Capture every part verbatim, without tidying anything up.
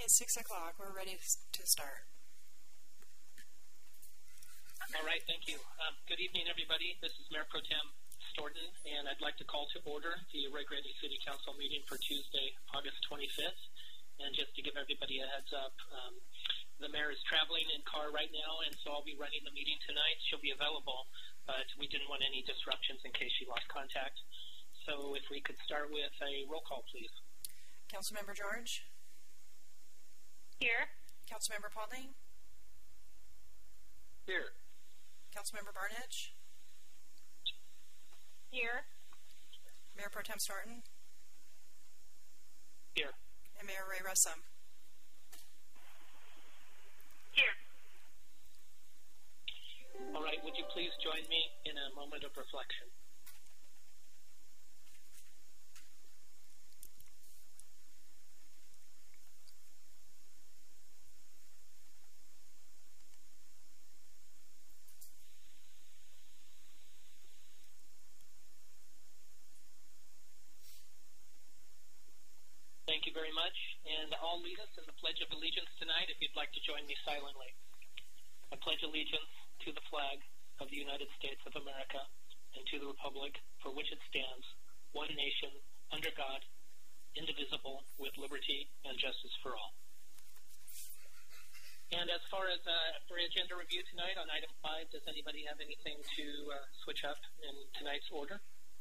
It's six o'clock. We're ready to start. All right, thank you. Um, good evening, everybody. This is Mayor Pro Tem Storton, and I'd like to call to order the Rio Grande City Council meeting for Tuesday, August twenty-fifth. And just to give everybody a heads up, um, the mayor is traveling in car right now, and so I'll be running the meeting tonight. She'll be available, but we didn't want any disruptions in case she lost contact. So if we could start with a roll call, please. Councilmember George? Here. Councilmember Paulding? Here. Councilmember Barnidge? Here. Mayor Pro Tem Storton? Here. And Mayor Ray Russum? Here. All right, would you please join me in a moment of reflection? Thank you very much, and I'll lead us in the Pledge of Allegiance tonight if you'd like to join me silently. I pledge allegiance to the flag of the United States of America and to the republic for which it stands, one nation, under God, indivisible, with liberty and justice for all. And as far as uh, for agenda review tonight on item five, does anybody have anything to uh, switch up in tonight's order?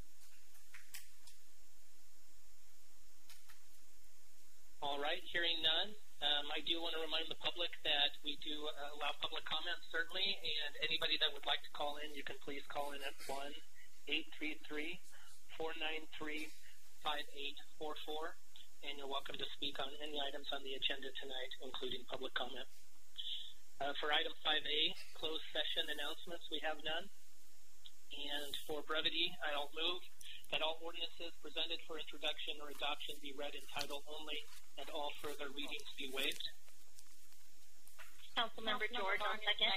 All right, hearing none, um, I do want to remind the public that we do uh, allow public comments, certainly, and anybody that would like to call in, you can please call in at one eight three three, four nine three, five eight four four, and you're welcome to speak on any items on the agenda tonight, including public comment. Uh, for item five A, closed session announcements, we have none. And for brevity, I'll move that all ordinances presented for introduction or adoption be read in title only, and all further readings be waived. Councilmember George on second.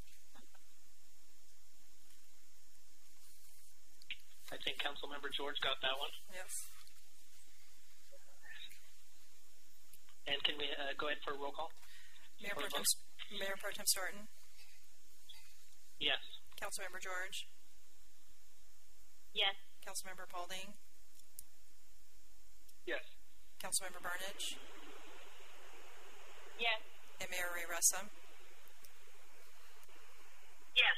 I think Councilmember George got that one. Yes. And can we uh, go ahead for a roll call? Mayor Pro Tem, Mayor Pro Tem Storton? Yes. Councilmember George? Yes. Councilmember Paulding? Yes. Councilmember Barnidge? Yes. And Mayor Ray Russum? Yes.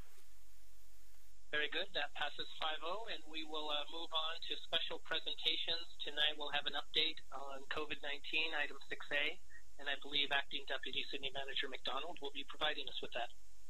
Very good. That passes five oh, and we will uh, move on to special presentations. Tonight we'll have an update on COVID nineteen, item six A, and I believe Acting Deputy City Manager McDonald will be providing us with that.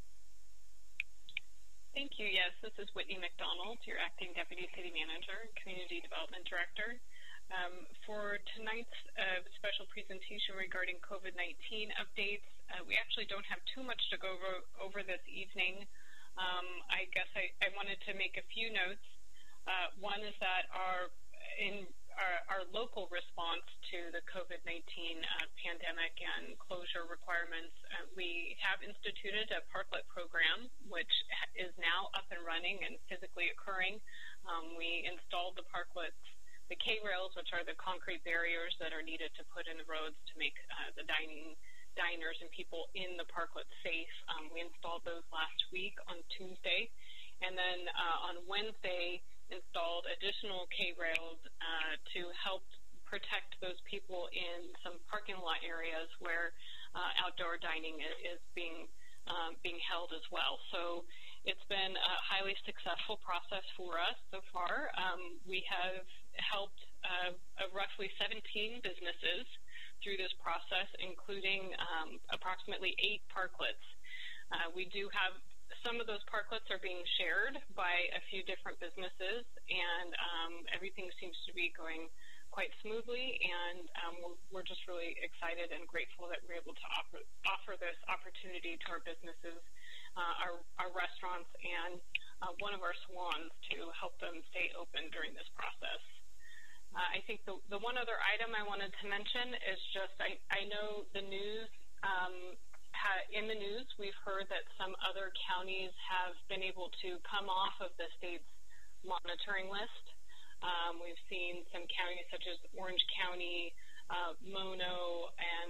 Thank you. Yes, this is Whitney McDonald, your Acting Deputy City Manager and Community Development Director. Um, for tonight's uh, special presentation regarding COVID nineteen updates, uh, we actually don't have too much to go over, over this evening. Um, I guess I, I wanted to make a few notes. Uh, one is that our in our, our local response to the COVID nineteen uh, pandemic and closure requirements, uh, we have instituted a parklet program, which is now up and running and physically occurring. Um, we installed the parklets, the K-rails, which are the concrete barriers that are needed to put in the roads to make uh, the dining diners and people in the parklet safe. Um, we installed those last week on Tuesday, and then uh, on Wednesday installed additional K-rails uh, to help protect those people in some parking lot areas where uh, outdoor dining is, is being um, being held as well. So it's been a highly successful process for us so far. Um, we have helped uh, uh, roughly seventeen businesses through this process, including um, approximately eight parklets. Uh, we do have some of those parklets are being shared by a few different businesses, and um, everything seems to be going quite smoothly, and um, we're, we're just really excited and grateful that we're able to offer, offer this opportunity to our businesses, uh, our, our restaurants, and uh, one of our salons to help them stay open during this process. Uh, I think the, the one other item I wanted to mention is just I, I know the news, um, ha, in the news, we've heard that some other counties have been able to come off of the state's monitoring list. Um, we've seen some counties such as Orange County, uh, Mono, and some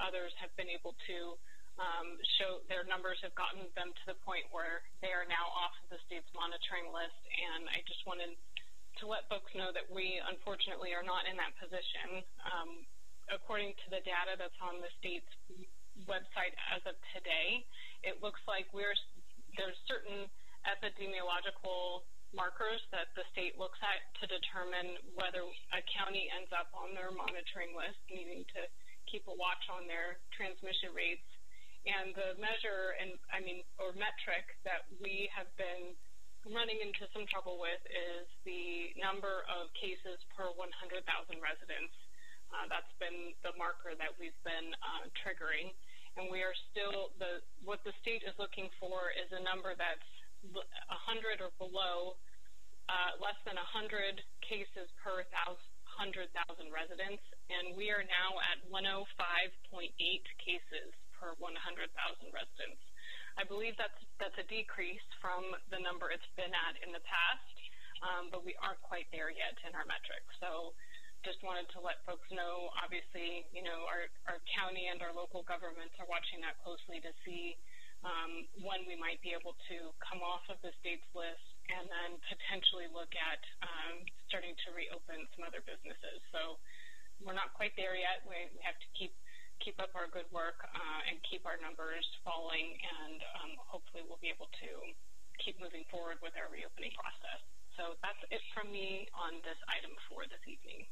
others have been able to um, show their numbers have gotten them to the point where they are now off of the state's monitoring list. And I just wanted to let folks know that we, unfortunately, are not in that position. Um, according to the data that's on the state's website as of today, it looks like we're there's certain epidemiological markers that the state looks at to determine whether a county ends up on their monitoring list, needing to keep a watch on their transmission rates. And the measure, and I mean, or metric that we have been running into some trouble with is the number of cases per one hundred thousand residents. Uh, that's been the marker that we've been uh, triggering. And we are still, the what the state is looking for is a number that's one hundred or below, uh, less than one hundred cases per one hundred thousand residents. And we are now at one oh five point eight cases per one hundred thousand residents. I believe that's, that's a decrease from the number it's been at in the past, um, but we aren't quite there yet in our metrics. So just wanted to let folks know, obviously, you know, our, our county and our local governments are watching that closely to see um, when we might be able to come off of the state's list and then potentially look at um, starting to reopen some other businesses. So we're not quite there yet. We, we have to keep keep up our good work uh, and keep our numbers falling, and um, hopefully we'll be able to keep moving forward with our reopening process. So that's it from me on this item for this evening.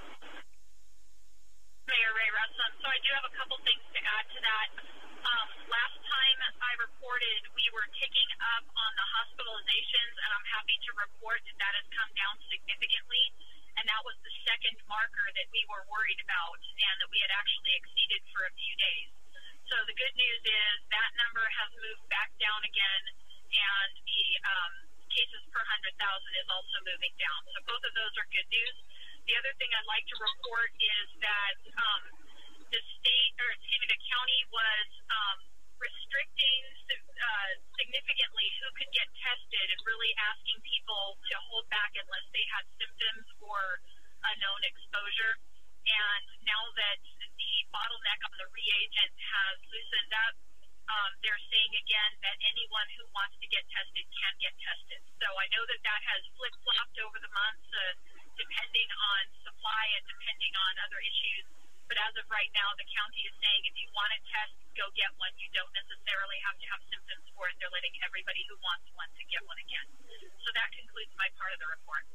Mayor Ray Russum. So I do have a couple things to add to that. Um, last time I reported, we were ticking up on the hospitalizations, and I'm happy to report that that has come down significantly. And that was the second marker that we were worried about and that we had actually exceeded for a few days. So the good news is that number has moved back down again, and the um, cases per one hundred thousand is also moving down. So both of those are good news. The other thing I'd like to report is that um, the state, or excuse me, the county was um, restricting uh, significantly who could get tested and really asking people to hold back unless they had symptoms or a known exposure. And now that the bottleneck on the reagent has loosened up, um, they're saying again that anyone who wants to get tested can get tested. So I know that that has flip-flopped over the months, uh, depending on supply and depending on other issues. But as of right now, the county is saying if you want a test, go get one. You don't necessarily have to have symptoms for it. They're letting everybody who wants one to get one again. So that concludes my part of the report.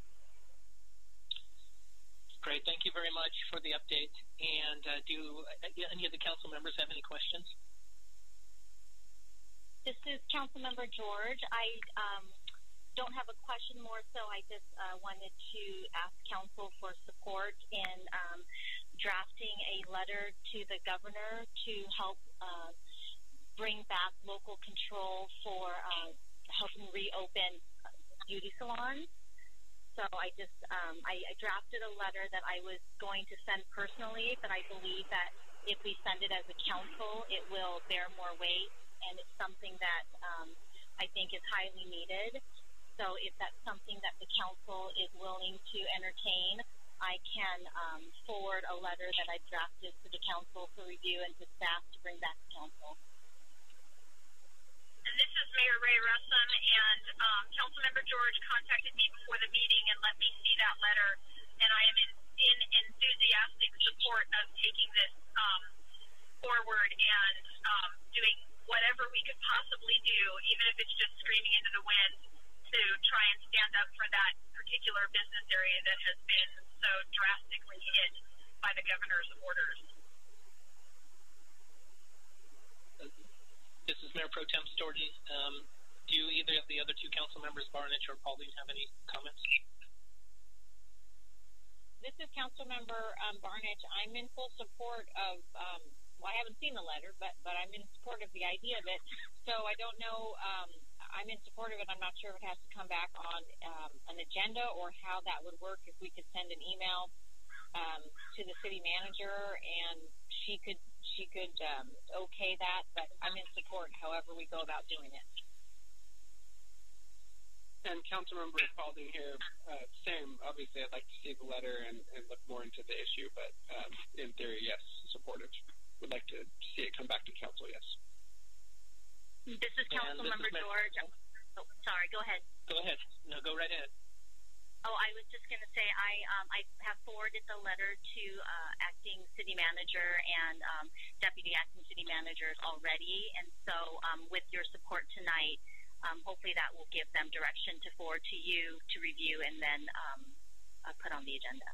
Great. Thank you very much for the update. And uh, do any of the council members have any questions? This is Councilmember George. I um, don't have a question, more so I just uh, wanted to ask council for support in um, drafting a letter to the governor to help uh, bring back local control for uh, helping reopen beauty salons. So I just um, I, I drafted a letter that I was going to send personally, but I believe that if we send it as a council, it will bear more weight, and it's something that um, I think is highly needed. So if that's something that the council is willing to entertain, I can um, forward a letter that I drafted to the council for review and to staff to bring back to council. And this is Mayor Ray Russum, and um, Councilmember George contacted me before the meeting and let me see that letter, and I am in, in enthusiastic support of taking this um, forward and um, doing whatever we could possibly do, even if it's just screaming into the wind, to try and stand up for that particular business area that has been so drastically hit by the governor's orders. This is Mayor Pro Tem Storton. Um, do either of the other two council members, Barnidge or Paulding, have any comments? This is Councilmember um, Barnidge. I'm in full support of, um, well, I haven't seen the letter, but, but I'm in support of the idea of it. So I don't know, um, I'm in support of it. I'm not sure if it has to come back on um, an agenda or how that would work, if we could send an email um, to the city manager and she could she could um, okay that, but I'm in support however we go about doing it. And Councilmember Paulding here, uh, same. Obviously, I'd like to see the letter and, and look more into the issue, but um, in theory, yes, supportive would like to see it come back to council, yes. This is Councilmember George. Oh, sorry, go ahead. Go ahead. No, go right ahead. Oh, I was just going to say I um, I have forwarded the letter to uh, acting city manager and um, deputy acting city managers already, and so um, with your support tonight, um, hopefully that will give them direction to forward to you to review and then um, uh, put on the agenda.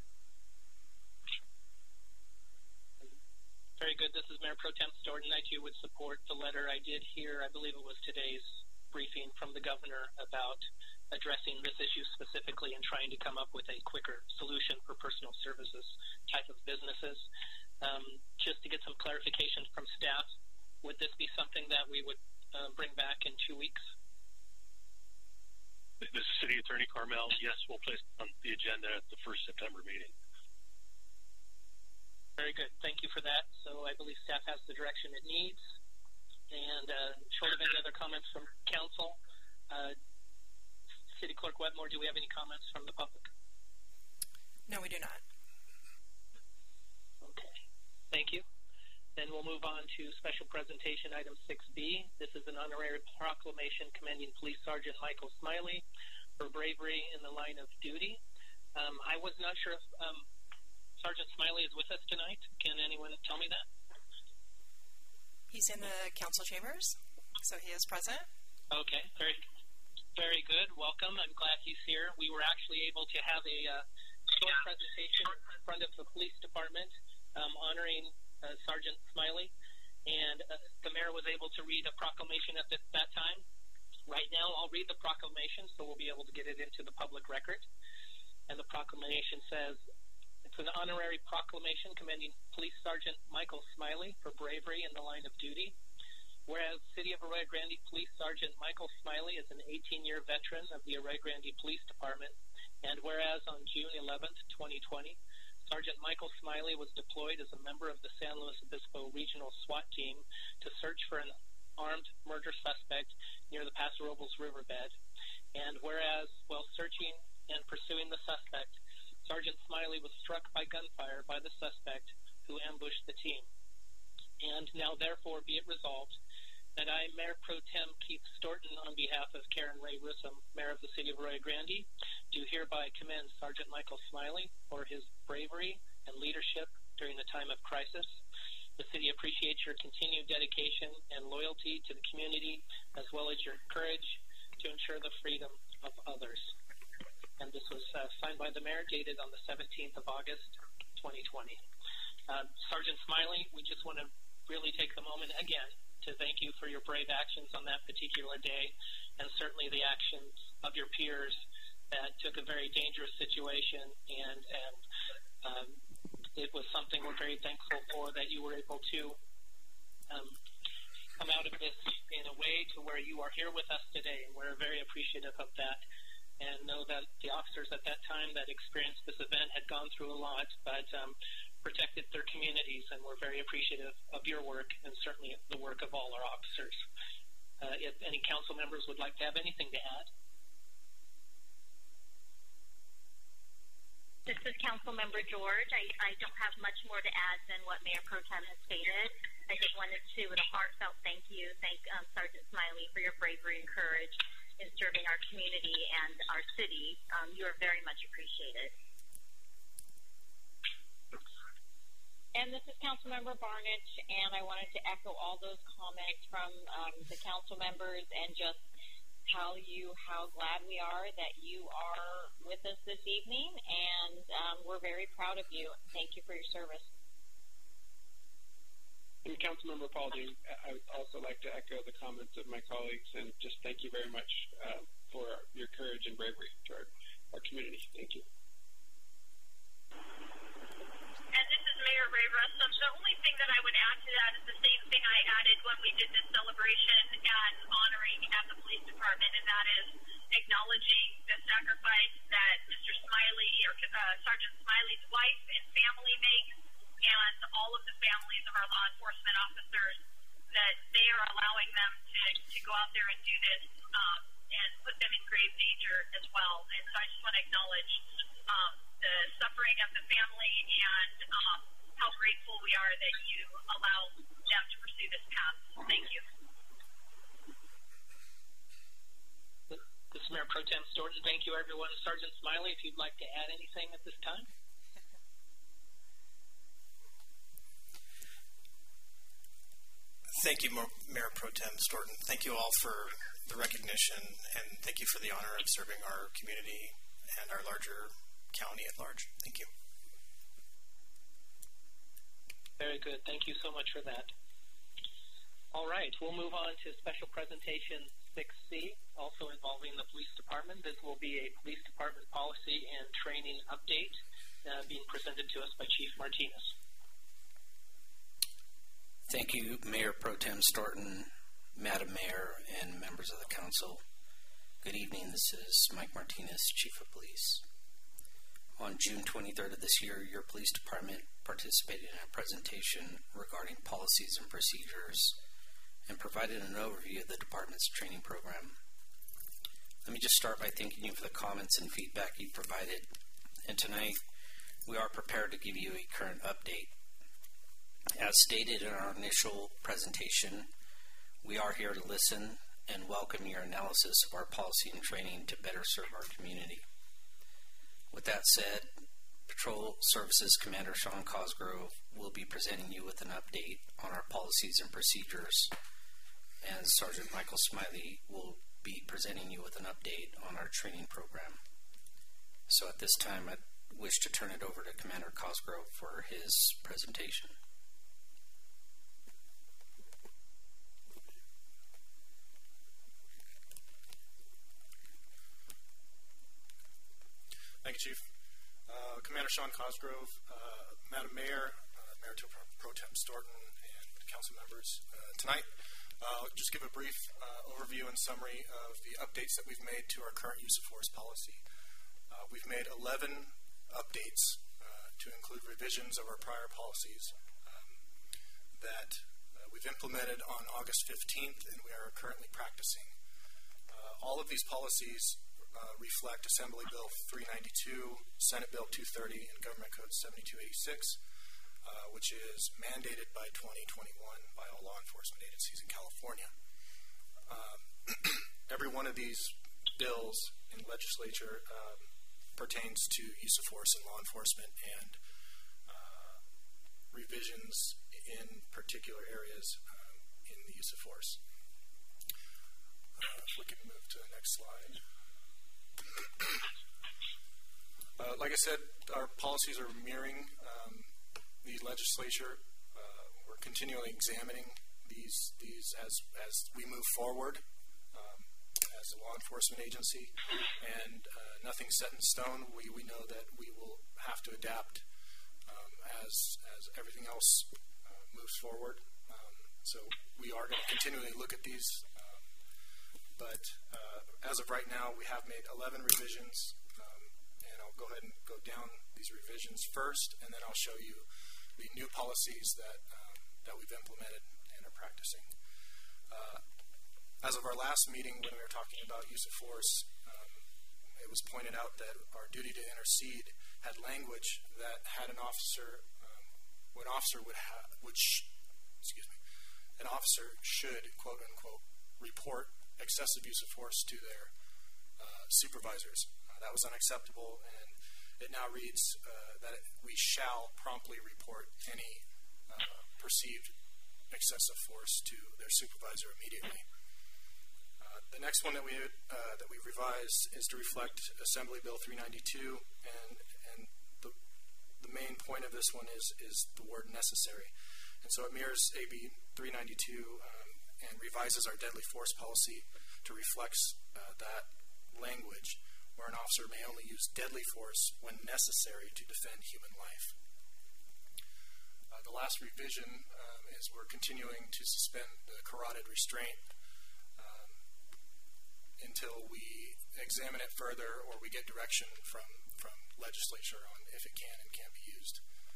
Very good. This is Mayor Pro Tem Storton. I too would support the letter. I did hear, I believe it was today's briefing from the governor about addressing this issue specifically and trying to come up with a quicker solution for personal services type of businesses. Um, just to get some clarification from staff, would this be something that we would uh, bring back in two weeks? This is City Attorney Carmel. Yes, we'll place it on the agenda at the first September meeting. Very good. Thank you for that. So I believe staff has the direction it needs. And uh, short of any other comments from council, uh, City Clerk Wetmore, do we have any comments from the public? No, we do not. Okay. Thank you. Then we'll move on to special presentation item six B. This is an honorary proclamation commending Police Sergeant Michael Smiley for bravery in the line of duty. Um, I was not sure if um, Sergeant Smiley is with us tonight. Can anyone tell me that? He's in the council chambers, so he is present. Okay, very very good. Welcome. I'm glad he's here. We were actually able to have a uh, short presentation in front of the police department um, honoring uh, Sergeant Smiley, and uh, the mayor was able to read a proclamation at the, that time. Right now, I'll read the proclamation, so we'll be able to get it into the public record. And the proclamation says, it's an honorary proclamation commending Police Sergeant Michael Smiley for bravery in the line of duty. Whereas City of Arroyo Grande Police Sergeant Michael Smiley is an eighteen-year veteran of the Arroyo Grande Police Department, and whereas on June eleventh, twenty twenty, Sergeant Michael Smiley was deployed as a member of the San Luis Obispo Regional SWAT Team to search for an armed murder suspect near the Paso Robles riverbed, and whereas while searching and pursuing the suspect, Sergeant Smiley was struck by gunfire by the suspect who ambushed the team. And now therefore be it resolved that I, Mayor Pro Tem Keith Storton, on behalf of Karen Ray Russom, Mayor of the City of Arroyo Grande, do hereby commend Sergeant Michael Smiley for his bravery and leadership during the time of crisis. The city appreciates your continued dedication and loyalty to the community, as well as your courage to ensure the freedom of others. And this was uh, signed by the mayor, dated on the seventeenth of August, twenty twenty. Uh, Sergeant Smiley, we just want to really take the moment again to thank you for your brave actions on that particular day, and certainly the actions of your peers that took a very dangerous situation, and, and um, it was something we're very thankful for, that you were able to um, come out of this in a way to where you are here with us today, and we're very appreciative of that, and know that the officers at that time that experienced this event had gone through a lot, but um, protected their communities, and we're very appreciative of your work and certainly the work of all our officers. Uh, if any council members would like to have anything to add. This is Councilmember George. I, I don't have much more to add than what Mayor Pro Tem has stated. I just wanted to, with a heartfelt thank you, thank um, Sergeant Smiley for your bravery and courage in serving our community and our city. Um, you are very much appreciated. And this is Councilmember Barnidge, and I wanted to echo all those comments from um, the council members and just tell you how glad we are that you are with us this evening, and um, we're very proud of you. Thank you for your service. And Councilmember Paulding, I would also like to echo the comments of my colleagues and just thank you very much uh, for your courage and bravery to our, our community. Thank you. And this is Mayor Ray Russom. The only thing that I would add to that is the same thing I added when we did this celebration and honoring at the police department, and that is acknowledging the sacrifice that Mister Smiley, or uh, Sergeant Smiley's wife and family makes, and all of the families of our law enforcement officers, that they are allowing them to, to go out there and do this um, and put them in grave danger as well. And so I just want to acknowledge um, the suffering of the family and um, how grateful we are that you allow them to pursue this path. Thank you. This is Mayor Pro Tem Storton. Thank you, everyone. Sergeant Smiley, if you'd like to add anything at this time. Thank you, Mayor Pro Tem Storton. Thank you all for the recognition, and thank you for the honor of serving our community and our larger county at large. Thank you. Very good. Thank you so much for that. All right, we'll move on to special presentation six C, also involving the police department. This will be a police department policy and training update uh, being presented to us by Chief Martinez. Thank you, Mayor Pro Tem Storton, Madam Mayor, and members of the council. Good evening. This is Mike Martinez, Chief of Police. On June twenty-third of this year, your police department participated in a presentation regarding policies and procedures and provided an overview of the department's training program. Let me just start by thanking you for the comments and feedback you provided. And tonight, we are prepared to give you a current update. As stated in our initial presentation, we are here to listen and welcome your analysis of our policy and training to better serve our community. With that said, Patrol Services Commander Sean Cosgrove will be presenting you with an update on our policies and procedures, and Sergeant Michael Smiley will be presenting you with an update on our training program. So at this time, I wish to turn it over to Commander Cosgrove for his presentation. Thank you, Chief. Uh, Commander Sean Cosgrove, uh, Madam Mayor, uh, Mayor Pro Tem Storton, and council members. Uh, tonight, uh, I'll just give a brief uh, overview and summary of the updates that we've made to our current use of force policy. Uh, we've made eleven updates uh, to include revisions of our prior policies um, that uh, we've implemented on August fifteenth, and we are currently practicing. Uh, all of these policies Uh, reflect Assembly Bill three ninety-two, Senate Bill two thirty, and Government Code seventy-two eighty-six, uh, which is mandated by twenty twenty-one by all law enforcement agencies in California. Um, every one of these bills in legislature um, pertains to use of force in law enforcement and uh, revisions in particular areas um, in the use of force. Uh, if we can move to the next slide. Uh, like I said, our policies are mirroring um, the legislature. Uh, we're continually examining these these as as we move forward um, as a law enforcement agency, and uh, nothing's set in stone. We we know that we will have to adapt um, as as everything else uh, moves forward. Um, so we are going to continually look at these. Um, but uh, as of right now, we have made eleven revisions. I'll go ahead and go down these revisions first, and then I'll show you the new policies that um, that we've implemented and are practicing. Uh, as of our last meeting, when we were talking about use of force, um, it was pointed out that our duty to intercede had language that had an officer, um, what officer would have, which, excuse me, an officer should, quote unquote, report excessive use of force to their uh, supervisors. That was unacceptable, and it now reads uh, that we shall promptly report any uh, perceived excessive force to their supervisor immediately. Uh, the next one that we uh, that we revised is to reflect Assembly Bill three ninety-two, and and the the main point of this one is is the word necessary, and so it mirrors A B three ninety-two um, and revises our deadly force policy to reflect uh, that language, where an officer may only use deadly force when necessary to defend human life. Uh, the last revision um, is we're continuing to suspend the carotid restraint um, until we examine it further or we get direction from, from legislature on if it can and can't be used.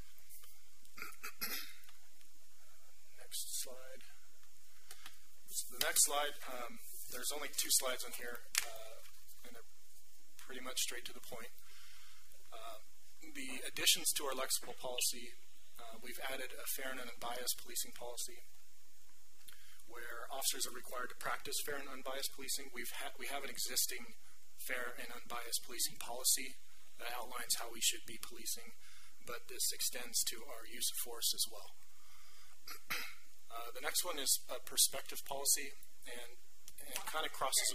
Next slide. So the next slide, um, there's only two slides on here. Uh, and they're pretty much straight to the point. Uh, the additions to our lexical policy uh, we've added a fair and unbiased policing policy where officers are required to practice fair and unbiased policing. We've ha- we have an existing fair and unbiased policing policy that outlines how we should be policing, but this extends to our use of force as well. uh, the next one is a perspective policy, and, and it kind of crosses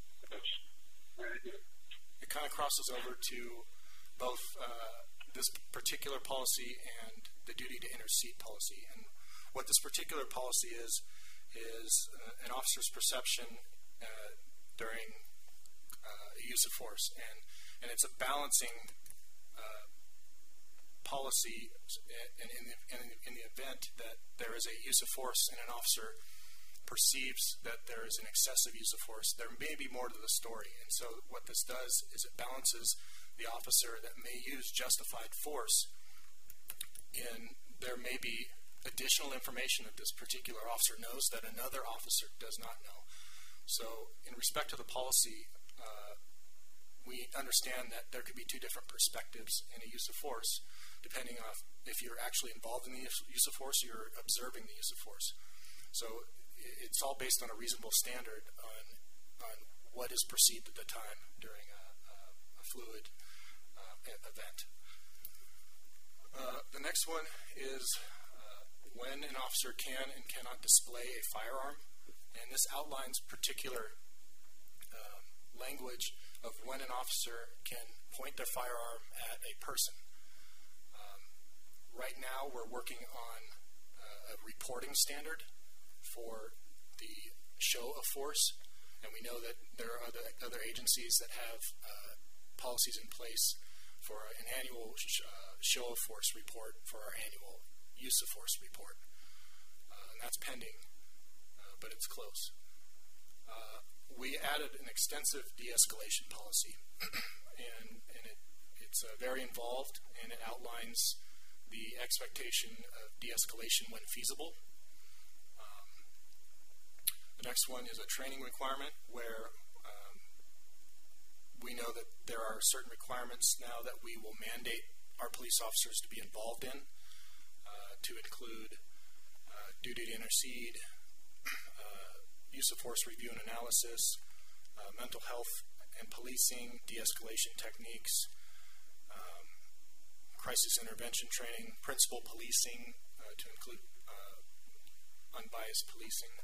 it kind of crosses over to both uh, this particular policy and the duty to intercede policy. And what this particular policy is is uh, an officer's perception uh, during uh, use of force, and and it's a balancing uh, policy. And in the, in, in the event that there is a use of force and an officer perceives that there is an excessive use of force, there may be more to the story. And so what this does is it balances the officer that may use justified force, and there may be additional information that this particular officer knows that another officer does not know. So in respect to the policy, uh, we understand that there could be two different perspectives in a use of force, depending on if you're actually involved in the use of force or you're observing the use of force. So it's all based on a reasonable standard on, on what is perceived at the time during a, a, a fluid uh, event. Uh, the next one is when an officer can and cannot display a firearm, and this outlines particular um, language of when an officer can point their firearm at a person. Um, right now we're working on uh, a reporting standard for the show of force, and we know that there are other, other agencies that have uh, policies in place for an annual sh- uh, show of force report for our annual use of force report. Uh, and that's pending, uh, but it's close. Uh, we added an extensive de-escalation policy, and, and it, it's uh, very involved, and it outlines the expectation of de-escalation when feasible. Um, the next one is a training requirement where um, we know that there are certain requirements now that we will mandate our police officers to be involved in, to include uh, duty to intercede, uh, use of force review and analysis, uh, mental health and policing, de-escalation techniques, um, crisis intervention training, principal policing uh, to include uh, unbiased policing.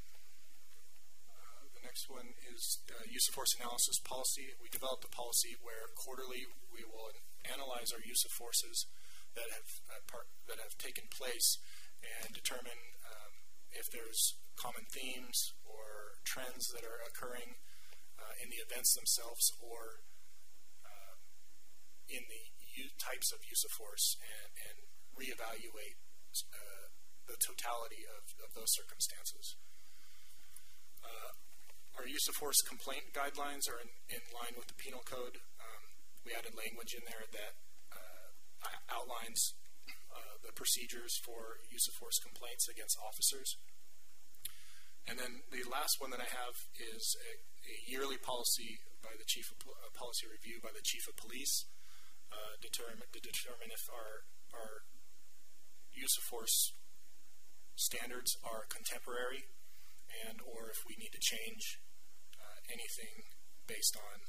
Uh, the next one is uh, use of force analysis policy. We developed a policy where quarterly we will analyze our use of forces that have uh, part, that have taken place and determine um, if there's common themes or trends that are occurring uh, in the events themselves or uh, in the u- types of use of force, and, and reevaluate uh, the totality of, of those circumstances. Uh, our use of force complaint guidelines are in, in line with the penal code. Um, we added language in there that outlines uh, the procedures for use of force complaints against officers. And then the last one that I have is a, a yearly policy by the chief of uh, policy review by the chief of police uh, determine, to determine if our, our use of force standards are contemporary and or if we need to change uh, anything based on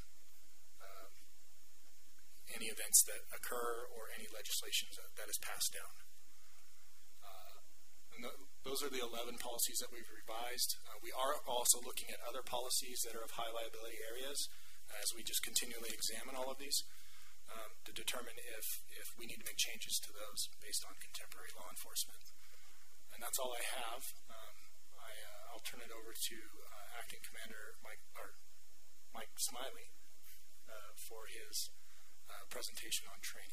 any events that occur or any legislation that, that is passed down. Uh, and th- those are the eleven policies that we've revised. Uh, we are also looking at other policies that are of high liability areas as we just continually examine all of these um, to determine if, if we need to make changes to those based on contemporary law enforcement. And that's all I have. Um, I, uh, I'll turn it over to uh, Acting Commander Mike, or Mike Smiley uh, for his Uh, presentation on training.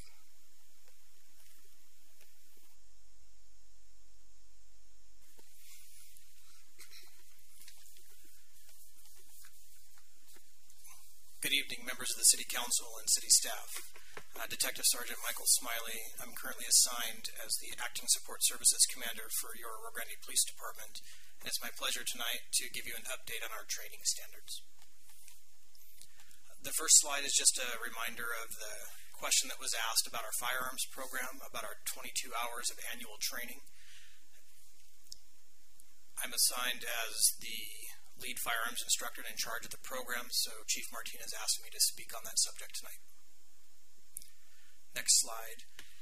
Good evening, members of the City Council and City staff. Uh, Detective Sergeant Michael Smiley. I'm currently assigned as the Acting Support Services Commander for your Rio Grande Police Department, and it's my pleasure tonight to give you an update on our training standards. The first slide is just a reminder of the question that was asked about our firearms program, about our twenty-two hours of annual training. I'm assigned as the lead firearms instructor and in charge of the program, so Chief Martinez asked me to speak on that subject tonight. Next slide.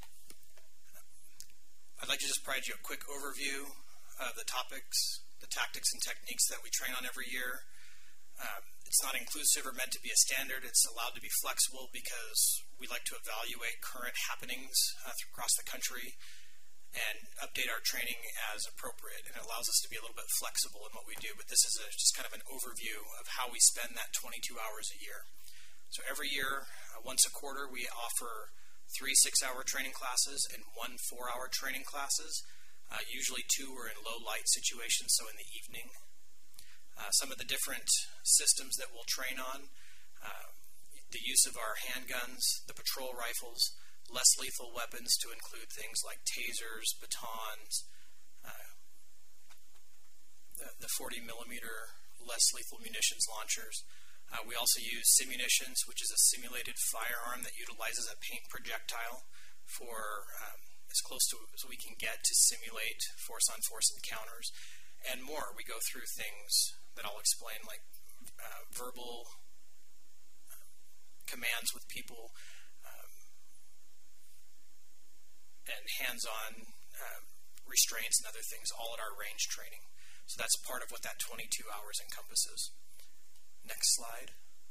I'd like to just provide you a quick overview of the topics, the tactics and techniques that we train on every year. Um, it's not inclusive or meant to be a standard. It's allowed to be flexible because we like to evaluate current happenings uh, across the country and update our training as appropriate. And it allows us to be a little bit flexible in what we do. But this is a, just kind of an overview of how we spend that twenty-two hours a year. So every year, uh, once a quarter, we offer three six-hour training classes and one four-hour training classes. Uh, usually two are in low-light situations, so in the evening. Uh, some of the different systems that we'll train on, uh, the use of our handguns, the patrol rifles, less lethal weapons to include things like tasers, batons, uh, the, the forty millimeter less lethal munitions launchers. Uh, we also use simunitions, which is a simulated firearm that utilizes a paint projectile for um, as close to as we can get to simulate force-on-force encounters, and more. We go through things that I'll explain, like uh, verbal uh, commands with people, um, and hands-on uh, restraints and other things, all at our range training. So that's part of what that twenty-two hours encompasses. Next slide.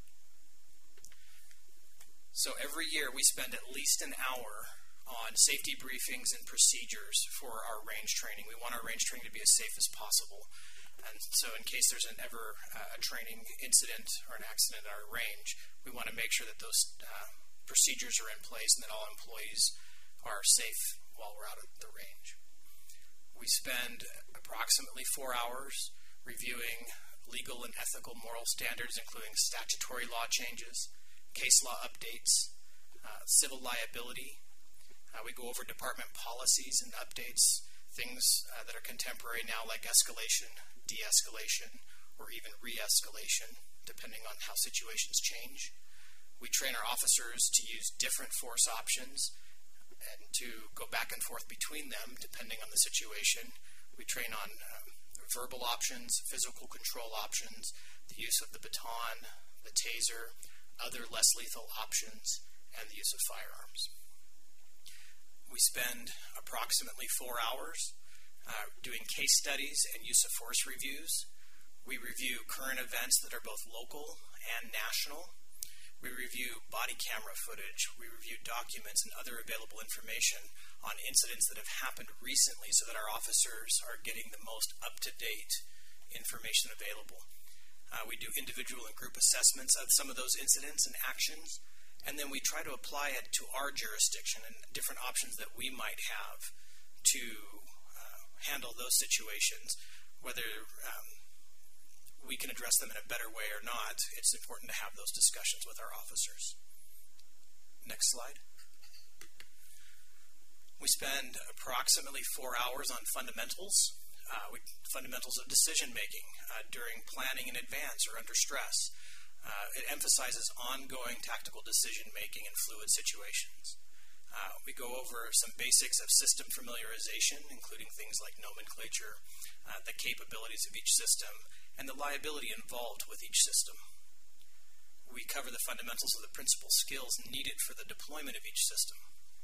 So every year we spend at least an hour on safety briefings and procedures for our range training. We want our range training to be as safe as possible. And so in case there's an ever uh, a training incident or an accident at our range, we want to make sure that those uh, procedures are in place and that all employees are safe while we're out at the range. We spend approximately four hours reviewing legal and ethical moral standards, including statutory law changes, case law updates, uh, civil liability. Uh, we go over department policies and updates, things uh, that are contemporary now, like escalation, de-escalation, or even re-escalation, depending on how situations change. We train our officers to use different force options and to go back and forth between them, depending on the situation. We train on um, verbal options, physical control options, the use of the baton, the taser, other less lethal options, and the use of firearms. We spend approximately four hours uh, doing case studies and use of force reviews. We review current events that are both local and national. We review body camera footage. We review documents and other available information on incidents that have happened recently so that our officers are getting the most up-to-date information available. Uh, we do individual and group assessments of some of those incidents and actions, and then we try to apply it to our jurisdiction and different options that we might have to uh, handle those situations, whether um, we can address them in a better way or not. It's important to have those discussions with our officers. Next slide. We spend approximately four hours on fundamentals, uh, we, fundamentals of decision-making uh, during planning in advance or under stress. Uh, it emphasizes ongoing tactical decision-making in fluid situations. Uh, we go over some basics of system familiarization, including things like nomenclature, uh, the capabilities of each system, and the liability involved with each system. We cover the fundamentals of the principal skills needed for the deployment of each system.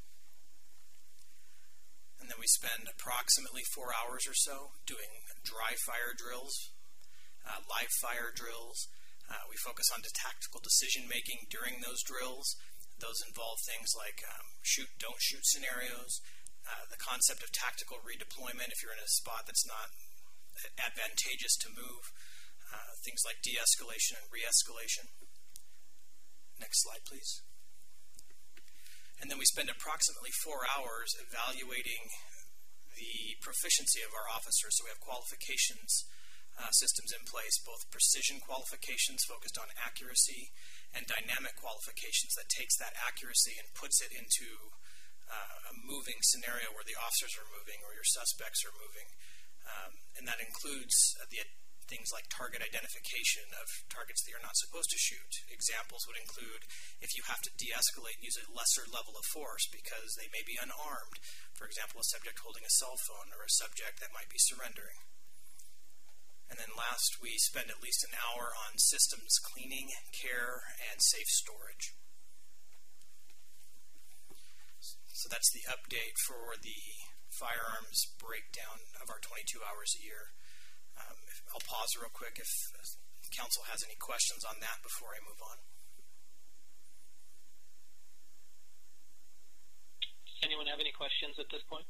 And then we spend approximately four hours or so doing dry fire drills, uh, live fire drills. Uh, we focus on the tactical decision-making during those drills. Those involve things like um, shoot, don't shoot scenarios, uh, the concept of tactical redeployment if you're in a spot that's not advantageous to move, uh, things like de-escalation and re-escalation. Next slide, please. And then we spend approximately four hours evaluating the proficiency of our officers. So we have qualifications uh, systems in place, both precision qualifications focused on accuracy and dynamic qualifications that takes that accuracy and puts it into uh, a moving scenario where the officers are moving or your suspects are moving. Um, and that includes uh, the things like target identification of targets that you're not supposed to shoot. Examples would include if you have to de-escalate, use a lesser level of force because they may be unarmed. For example, a subject holding a cell phone or a subject that might be surrendering. And then last, we spend at least an hour on systems cleaning, care, and safe storage. So that's the update for the firearms breakdown of our twenty-two hours a year. Um, I'll pause real quick if the council has any questions on that before I move on. Does anyone have any questions at this point?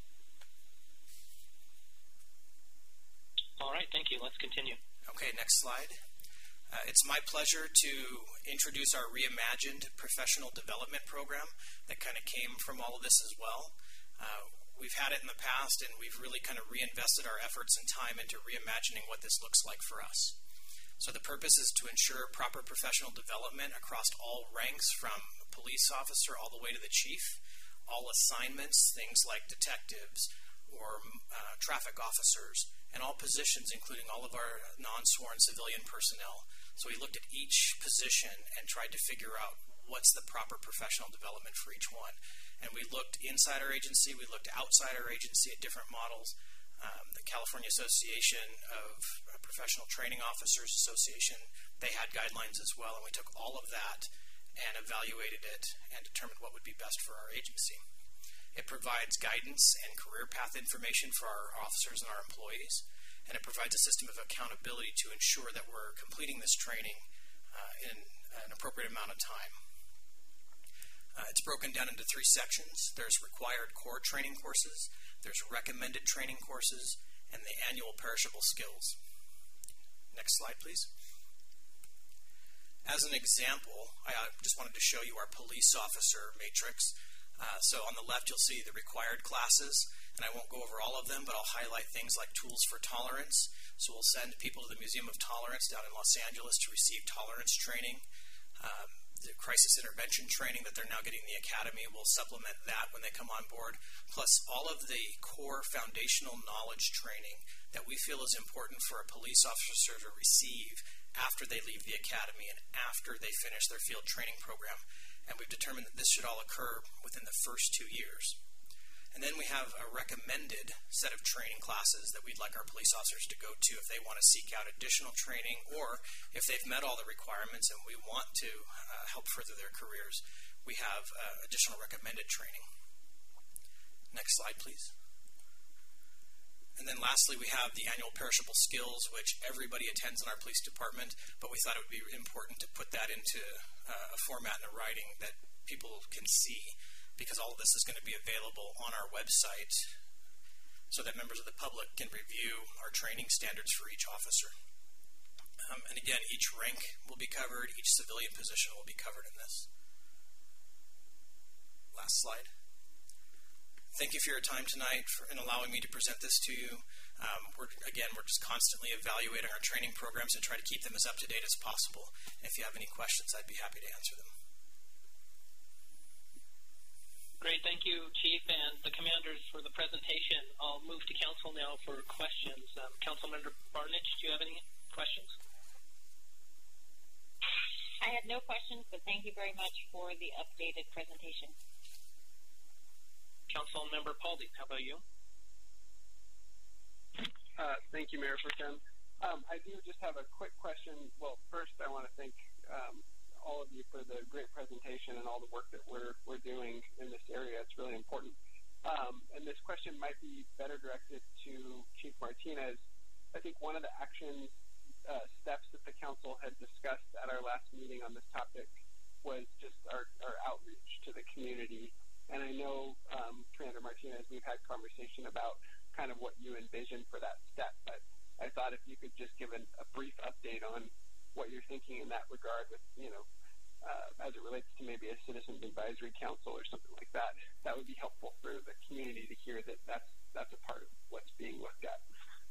All right, thank you. Let's continue. Okay, next slide. Uh, it's my pleasure to introduce our reimagined professional development program that kind of came from all of this as well. Uh, we've had it in the past, and we've really kind of reinvested our efforts and time into reimagining what this looks like for us. So the purpose is to ensure proper professional development across all ranks, from police officer all the way to the chief, all assignments, things like detectives or uh, traffic officers, and all positions, including all of our non-sworn civilian personnel. So we looked at each position and tried to figure out what's the proper professional development for each one. And we looked inside our agency, we looked outside our agency at different models. Um, the California Association of Professional Training Officers Association, they had guidelines as well, and we took all of that and evaluated it and determined what would be best for our agency. It provides guidance and career path information for our officers and our employees, and it provides a system of accountability to ensure that we're completing this training uh, in an appropriate amount of time. Uh, it's broken down into three sections. There's required core training courses, there's recommended training courses, and the annual perishable skills. Next slide, please. As an example, I uh, just wanted to show you our police officer matrix. Uh, so on the left, you'll see the required classes, and I won't go over all of them, but I'll highlight things like tools for tolerance. So we'll send people to the Museum of Tolerance down in Los Angeles to receive tolerance training. Um, the crisis intervention training that they're now getting in the academy will supplement that when they come on board, plus all of the core foundational knowledge training that we feel is important for a police officer to receive after they leave the academy and after they finish their field training program. And we've determined that this should all occur within the first two years. And then we have a recommended set of training classes that we'd like our police officers to go to if they want to seek out additional training, or if they've met all the requirements and we want to uh, help further their careers, we have uh, additional recommended training. Next slide, please. And then lastly, we have the annual perishable skills, which everybody attends in our police department, but we thought it would be important to put that into uh, a format and a writing that people can see, because all of this is going to be available on our website so that members of the public can review our training standards for each officer. Um, and again, each rank will be covered, each civilian position will be covered in this. Last slide. Thank you for your time tonight for, in allowing me to present this to you. Um, we're, again, we're just constantly evaluating our training programs and try to keep them as up to date as possible. And if you have any questions, I'd be happy to answer them. Great, thank you, Chief, and the commanders for the presentation. I'll move to council now for questions. Um, Councilmember Barnidge, do you have any questions? I have no questions, but thank you very much for the updated presentation. Councilmember Paulding, how about you? Uh, thank you, Mayor Pro Tem. Um, I do just have a quick question. Well, first, I want to thank um, all of you for the great presentation and all the work that we're we're doing in this area. It's really important. Um, and this question might be better directed to Chief Martinez. I think one of the action uh, steps that the council had discussed at our last meeting on this topic was just our, our outreach to the community. And I know, um, Commander Martinez, we've had conversation about kind of what you envision for that step, but I thought if you could just give an, a brief update on what you're thinking in that regard with, you know, uh, as it relates to maybe a Citizens Advisory Council or something like that, that would be helpful for the community to hear that that's, that's a part of what's being looked at.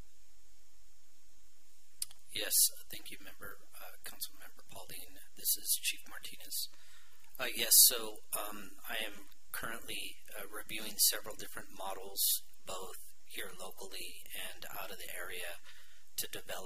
Yes, thank you, Member, uh, Council Member Paulding. This is Chief Martinez. Uh, yes, so um, I am currently uh, reviewing several different models, both here locally and out of the area, to develop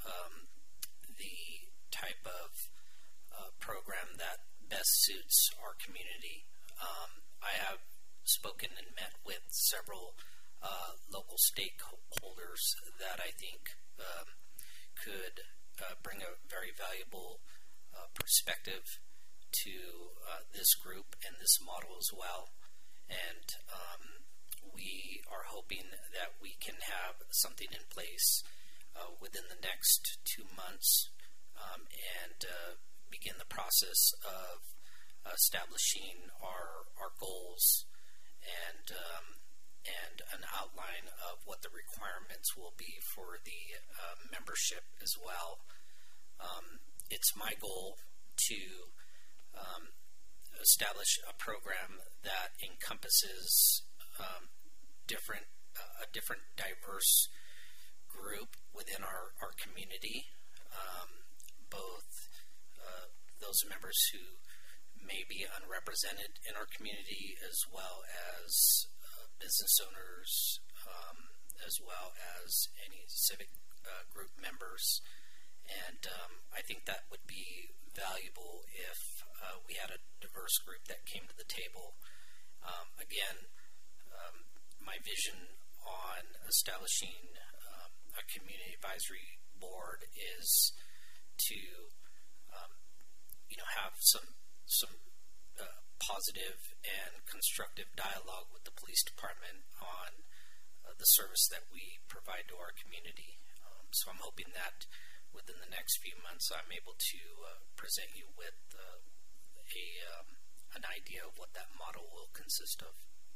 um, the type of uh, program that best suits our community. Um, I have spoken and met with several uh, local stakeholders that I think um, could uh, bring a very valuable uh, perspective to uh, this group and this model as well. And um, we are hoping that we can have something in place uh, within the next two months um, and uh, begin the process of establishing our our goals and um, and an outline of what the requirements will be for the uh, membership as well. Um, it's my goal to um, establish a program that encompasses um, different uh, a different diverse group within our, our community, um, both uh, those members who may be unrepresented in our community, as well as uh, business owners, um, as well as any civic uh, group members. And um, I think that would be valuable if uh, we had a diverse group that came to the table. Um, again, um, my vision on establishing um, a community advisory board is to, um, you know, have some some uh, positive and constructive dialogue with the police department on uh, the service that we provide to our community. Um, so I'm hoping that within the next few months I'm able to uh, present you with uh, a um, an idea of what that model will consist of.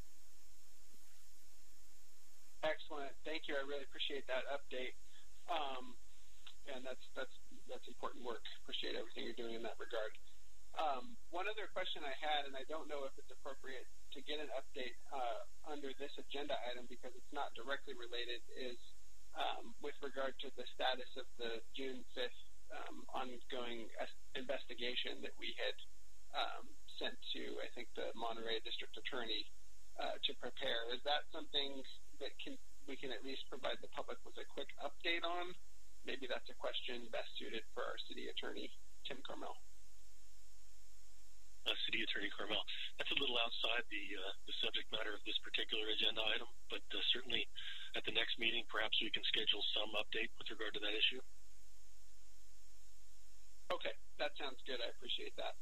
Excellent. Thank you. I really appreciate that update. Um, and that's that's that's important work. Appreciate everything you're doing in that regard. Um, one other question I had, and I don't know if it's appropriate to get an update uh, under this agenda item because it's not directly related, is um, with regard to the status of the June fifth um, ongoing investigation that we had um, sent to, I think, the Monterey District Attorney uh, to prepare. Is that something that can we can at least provide the public with a quick update on? Maybe that's a question best suited for our City Attorney, Tim Carmel. Uh, City Attorney Carmel. That's a little outside the uh, the subject matter of this particular agenda item, but uh, certainly at the next meeting, perhaps we can schedule some update with regard to that issue. Okay, that sounds good. I appreciate that.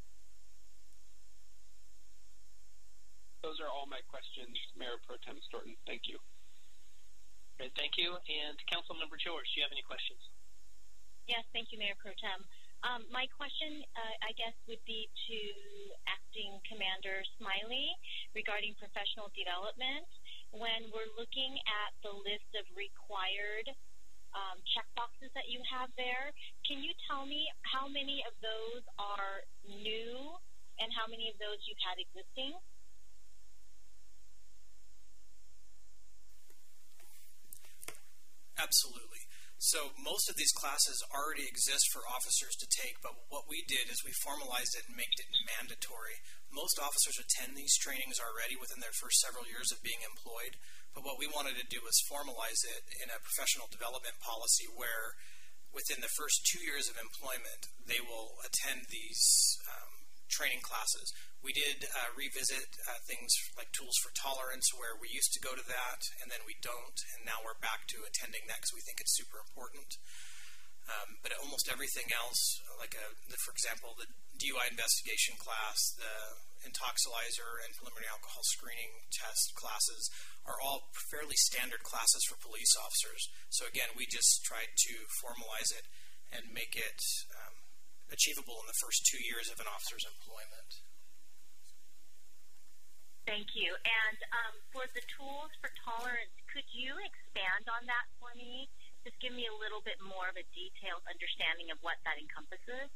Those are all my questions, Mayor Pro Tem Storton. Thank you. Great, thank you. And Councilmember George, do you have any questions? Yes, thank you, Mayor Pro Tem. Um, my question, uh, I guess, would be to Acting Commander Smiley regarding professional development. When we're looking at the list of required um, checkboxes that you have there, can you tell me how many of those are new and how many of those you've had existing? Absolutely. So most of these classes already exist for officers to take, but what we did is we formalized it and made it mandatory. Most officers attend these trainings already within their first several years of being employed, but what we wanted to do was formalize it in a professional development policy where within the first two years of employment, they will attend these um, training classes. We did uh, revisit uh, things like tools for tolerance, where we used to go to that, and then we don't, and now we're back to attending that because we think it's super important. Um, but almost everything else, like a, the, for example, the D U I investigation class, the intoxilizer and preliminary alcohol screening test classes are all fairly standard classes for police officers. So again, we just tried to formalize it and make it um, achievable in the first two years of an officer's employment. Thank you. And um, for the tools for tolerance, could you expand on that for me? Just give me a little bit more of a detailed understanding of what that encompasses.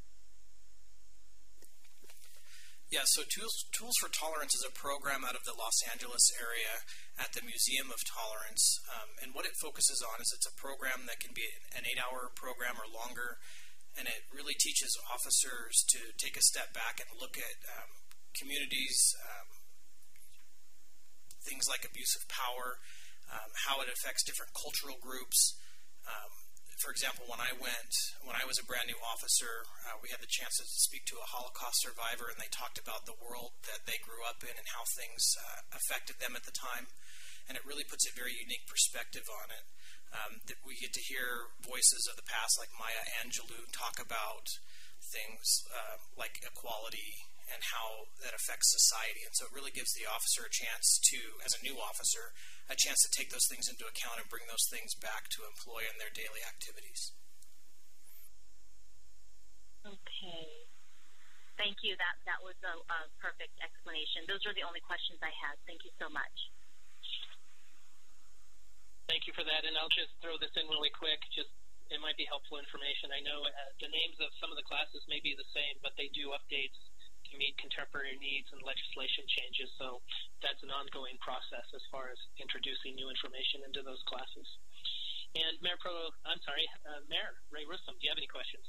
Yeah, so Tools, Tools for Tolerance is a program out of the Los Angeles area at the Museum of Tolerance. Um, and what it focuses on is it's a program that can be an eight-hour program or longer, and it really teaches officers to take a step back and look at um, communities, um, things like abuse of power, um, how it affects different cultural groups, um, for example, when I went, when I was a brand new officer, uh, we had the chance to speak to a Holocaust survivor, and they talked about the world that they grew up in and how things uh, affected them at the time. And it really puts a very unique perspective on it. Um, that we get to hear voices of the past, like Maya Angelou, talk about things uh, like equality and how that affects society. And so it really gives the officer a chance to, as a new officer, a chance to take those things into account and bring those things back to employ in their daily activities. Okay. Thank you. That that was a, a perfect explanation. Those are the only questions I had. Thank you so much. Thank you for that. And I'll just throw this in really quick. Just it might be helpful information. I know uh, the names of some of the classes may be the same, but they do updates to meet contemporary needs and legislation changes. So that's an ongoing process as far as introducing new information into those classes. And Mayor Pro, I'm sorry, uh, Mayor Ray Russom, do you have any questions?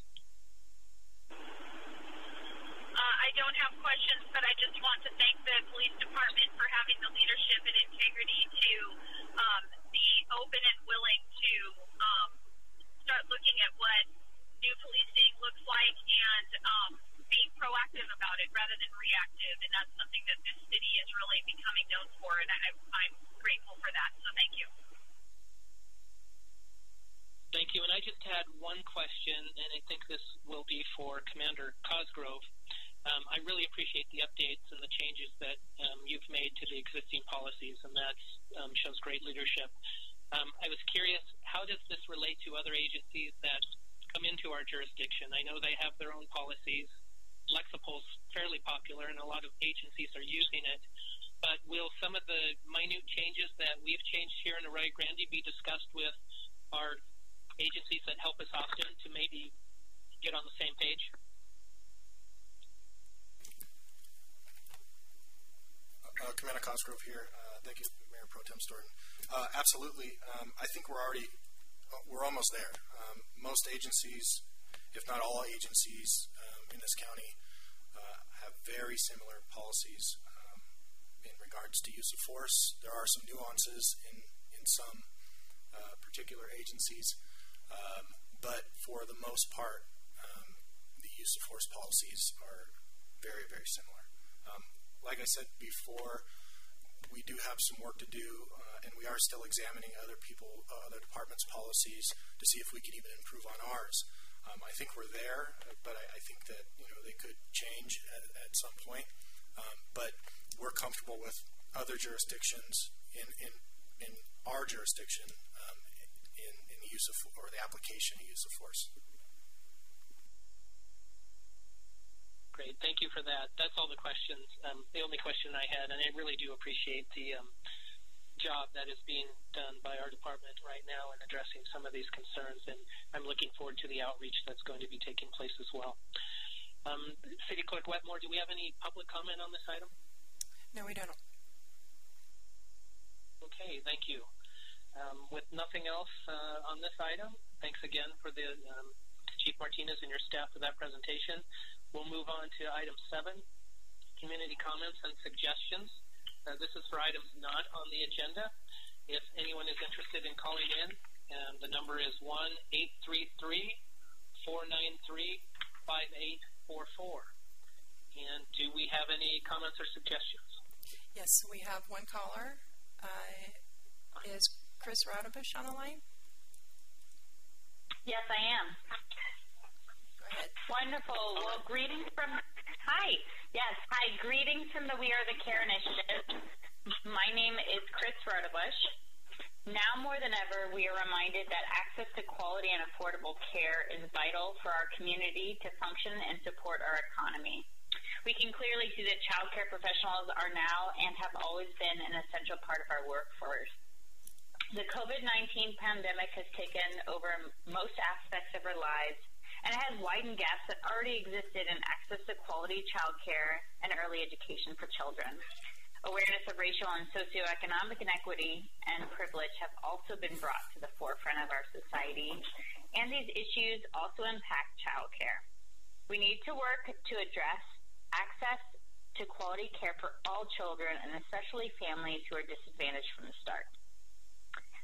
Uh, I don't have questions, but I just want to thank the police department for having the leadership and integrity to um, be open and willing to um, start looking at what new policing looks like and um, being proactive about it rather than reactive. And that's something that this city is really becoming known for, and I, I'm grateful for that. So thank you. Thank you. And I just had one question, and I think this will be for Commander Cosgrove. Um, I really appreciate the updates and the changes that um, you've made to the existing policies, and that um, shows great leadership. Um, I was curious, how does this relate to other agencies that come into our jurisdiction? I know they have their own policies. Lexipol's fairly popular, and a lot of agencies are using it. But will some of the minute changes that we've changed here in Arroyo Grande be discussed with our agencies that help us often to maybe get on the same page? Uh, Commander Cosgrove here. Uh, thank you, Mayor Pro Tem Storton. Uh, absolutely. Um, I think we're already, uh, we're almost there. Um, most agencies, if not all agencies um, in this county, uh, have very similar policies um, in regards to use of force. There are some nuances in, in some uh, particular agencies, um, but for the most part, um, the use of force policies are very, very similar. Um, Like I said before, we do have some work to do, uh, and we are still examining other people, uh, other departments' policies to see if we can even improve on ours. Um, I think we're there, but I, I think that you know they could change at, at some point. Um, but we're comfortable with other jurisdictions in in, in our jurisdiction um, in, in the use of or the application of use of force. Great. Thank you for that. That's all the questions. Um, the only question I had, and I really do appreciate the um, job that is being done by our department right now in addressing some of these concerns, and I'm looking forward to the outreach that's going to be taking place as well. Um, City Clerk Wetmore, do we have any public comment on this item? No, we don't. Okay, thank you. Um, with nothing else uh, on this item, thanks again for the um, Chief Martinez and your staff for that presentation. We'll move on to item seven, community comments and suggestions. Uh, this is for items not on the agenda. If anyone is interested in calling in, um, the number is one eight three three, four nine three, five eight four four. And do we have any comments or suggestions? Yes, we have one caller. Uh, is Chris Raudebush on the line? Yes, I am. Wonderful. Well, greetings from, hi. Yes, hi. Greetings from the We Are the Care Initiative. My name is Chris Raudebush. Now more than ever, we are reminded that access to quality and affordable care is vital for our community to function and support our economy. We can clearly see that child care professionals are now and have always been an essential part of our workforce. The COVID nineteen pandemic has taken over most aspects of our lives, and it has widened gaps that already existed in access to quality child care and early education for children. Awareness of racial and socioeconomic inequity and privilege have also been brought to the forefront of our society, and these issues also impact child care. We need to work to address access to quality care for all children, and especially families who are disadvantaged from the start.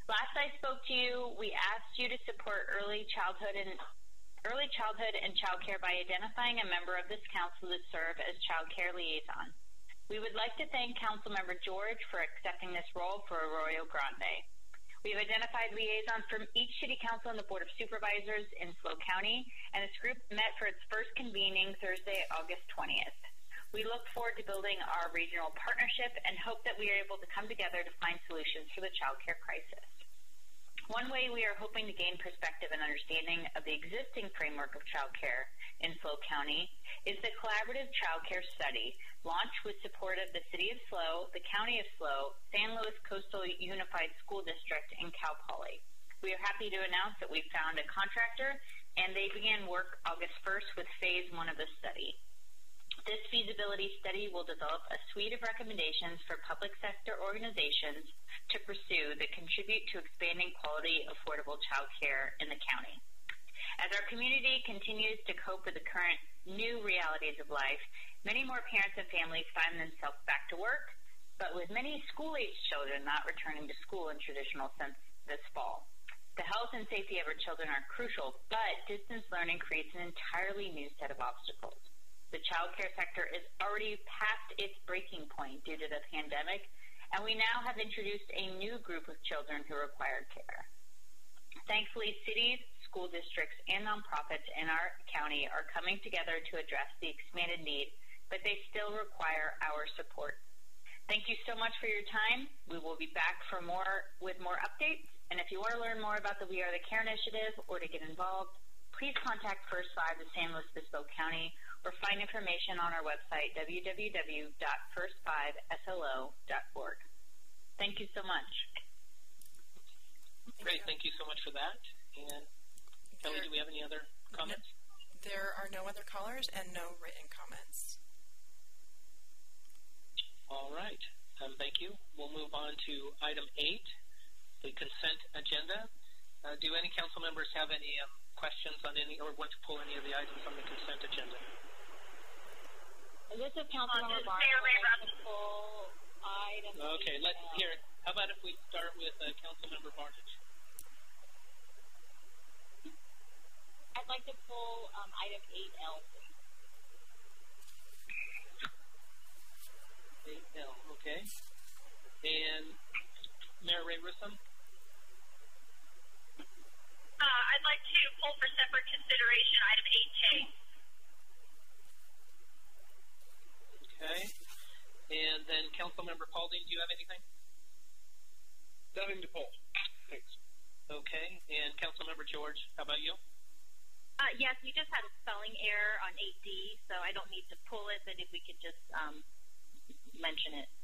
Last I spoke to you, we asked you to support early childhood and early childhood and child care by identifying a member of this council to serve as child care liaison. We would like to thank Councilmember George for accepting this role for Arroyo Grande. We've identified liaisons from each City Council and the Board of Supervisors in SLO County, and this group met for its first convening Thursday, August twentieth. We look forward to building our regional partnership and hope that we are able to come together to find solutions for the child care crisis. One way we are hoping to gain perspective and understanding of the existing framework of child care in SLO County is the Collaborative Child Care Study, launched with support of the City of SLO, the County of SLO, San Luis Coastal Unified School District, and Cal Poly. We are happy to announce that we found a contractor, and they began work August first with phase one of the study. This feasibility study will develop a suite of recommendations for public sector organizations to pursue that contribute to expanding quality, affordable child care in the county. As our community continues to cope with the current new realities of life, many more parents and families find themselves back to work, but with many school-age children not returning to school in traditional sense this fall. The health and safety of our children are crucial, but distance learning creates an entirely new set of obstacles. The child care sector is already past its breaking point due to the pandemic, and we now have introduced a new group of children who require care. Thankfully, cities, school districts, and nonprofits in our county are coming together to address the expanded need, but they still require our support. Thank you so much for your time. We will be back for more with more updates, and if you want to learn more about the We Are the Care initiative or to get involved, please contact First Five of San Luis Obispo County or find information on our website, w w w dot first five s l o dot org. Thank you so much. Great, thank you so much for that. And Kelly, do we have any other comments? No, there are no other callers and no written comments. All right, um, thank you. We'll move on to item eight, the consent agenda. Uh, do any council members have any um, questions on any, or want to pull any of the items on the consent agenda? This is Councilmember Uh, Barnes. I'd like to pull item Okay, let's hear it. How about if we start with uh, Councilmember Barnage? I'd like to pull um, item eight L, please. eight L, okay. And Mayor Ray Russom? Uh, I'd like to pull for separate consideration item eight K. Okay. And then Councilmember Paulding, do you have anything? Nothing to pull. Thanks. Okay. And Councilmember George, how about you? Uh, yes, we just had a spelling error on eight D, so I don't need to pull it, but if we could just um, mention it.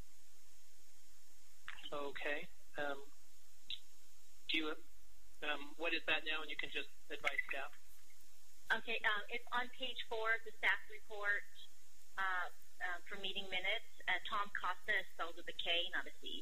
Okay. Um, do you, um, what is that now? And you can just advise staff. Okay, um, it's on page four of the staff report uh, uh, for meeting minutes. Uh, Tom Costa is spelled with a K, not a C.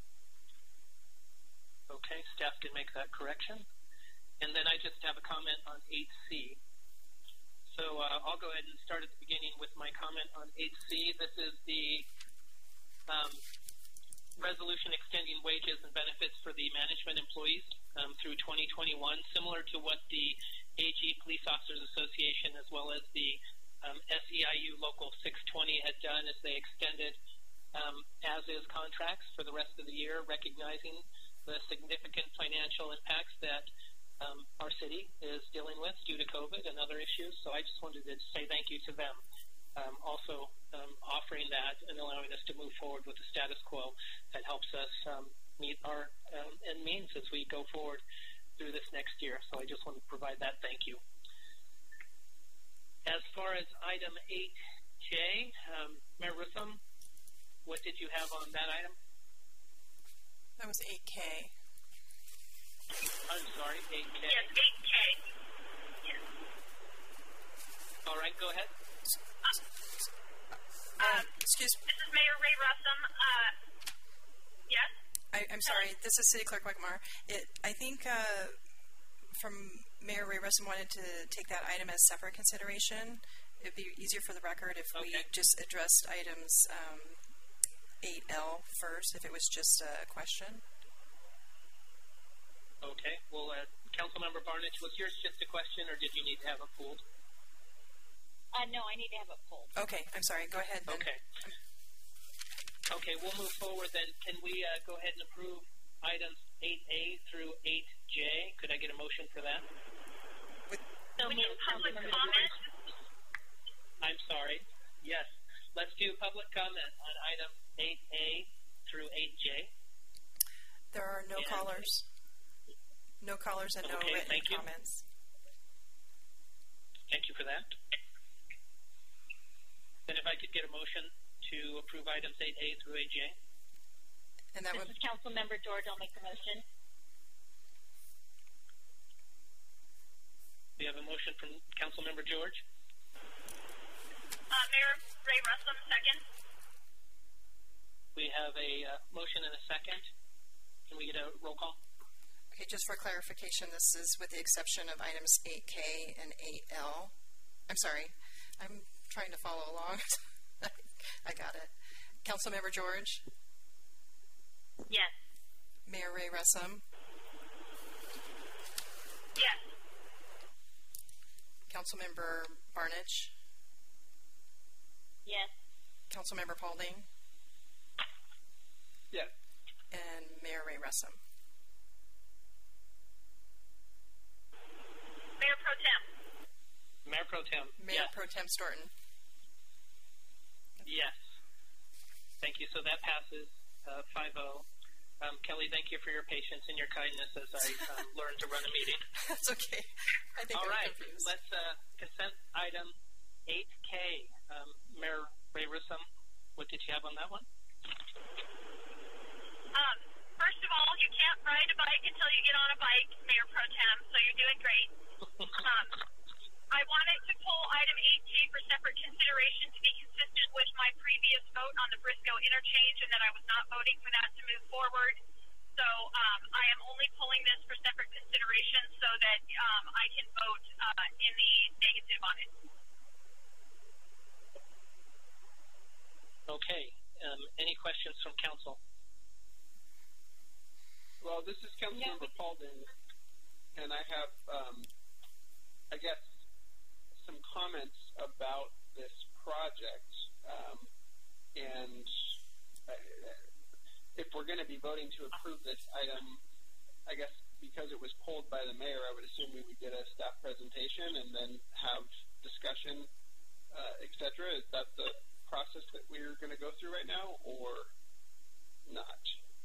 Okay, staff can make that correction. And then I just have a comment on eight C. So uh, I'll go ahead and start at the beginning with my comment on eight C. This is the um, resolution extending wages and benefits for the management employees um, through twenty twenty-one, similar to what the A G Police Officers Association as well as the um, S E I U Local six twenty had done as they extended um, as-is contracts for the rest of the year, recognizing the significant financial impacts that Um, our city is dealing with due to COVID and other issues. So I just wanted to say thank you to them. Um, also um, offering that and allowing us to move forward with the status quo that helps us um, meet our um, and means as we go forward through this next year. So I just want to provide that thank you. As far as item eight J, um, Mayor Russom, what did you have on that item? That was eight K. I'm sorry, eight K. Yes, eight K. Yes. All right, go ahead. Uh, excuse me. This is Mayor Ray Russom. Uh, yes? I, I'm sorry. This is City Clerk Wickamar. It, I think uh, from Mayor Ray Russom wanted to take that item as separate consideration. It would be easier for the record if okay. we just addressed items um, eight L first, if it was just a question. Okay. Well, uh, Councilmember Barnich, was yours just a question, or did you need to have it pulled? Uh, no, I need to have it pulled. Okay, I'm sorry. Go ahead then. Okay. Okay, we'll move forward then. Can we uh, go ahead and approve items eight A through eight J? Could I get a motion for that? With So we have public comment. I'm sorry. Yes. Let's do public comment on item eight A through eight J. There are no And, callers. No callers and no okay, written thank you. comments. Thank you for that. Then if I could get a motion to approve items eight A through eight J. And that This would is Councilmember George. I'll make the motion. We have a motion from Councilmember George. Uh, Mayor Ray Russom, second. We have a uh, motion and a second. Can we get a roll call? Okay, just for clarification, this is with the exception of items eight K and eight L. I'm sorry. I'm trying to follow along. I got it. Councilmember George? Yes. Mayor Ray Russom? Yes. Councilmember Barnich? Yes. Councilmember Paulding? Yes. And Mayor Ray Russom? Mayor Pro Tem. Mayor Pro Tem. Mayor yes. Pro Tem Storton? Yes. Thank you. So that passes uh, five oh. Um, Kelly, thank you for your patience and your kindness as I um, learned to run a meeting. That's okay. I think All I'm right. confused. Let's uh, consent item eight K. Um, Mayor Ray Russom, what did you have on that one? Um, first of all, you can't ride a bike until you get on a bike, Mayor Pro Tem, so you're doing great. Um, I wanted to pull item eight K for separate consideration to be consistent with my previous vote on the Briscoe interchange, and that I was not voting for that to move forward. So um, I am only pulling this for separate consideration so that um, I can vote uh, in the negative on it. Okay. Um, any questions from council? Well, this is Councilmember Paulding, and I have, um, I guess, some comments about this project. Um, and uh, if we're going to be voting to approve this item, I guess because it was pulled by the mayor, I would assume we would get a staff presentation and then have discussion, uh, et cetera. Is that the process that we're going to go through right now, or not?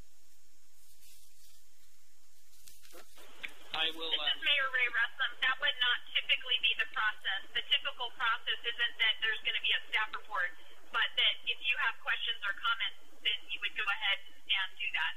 I will. This is Mayor Ray Russom. That would not typically be the process. The typical process isn't that there's going to be a staff report, but that if you have questions or comments, then you would go ahead and do that.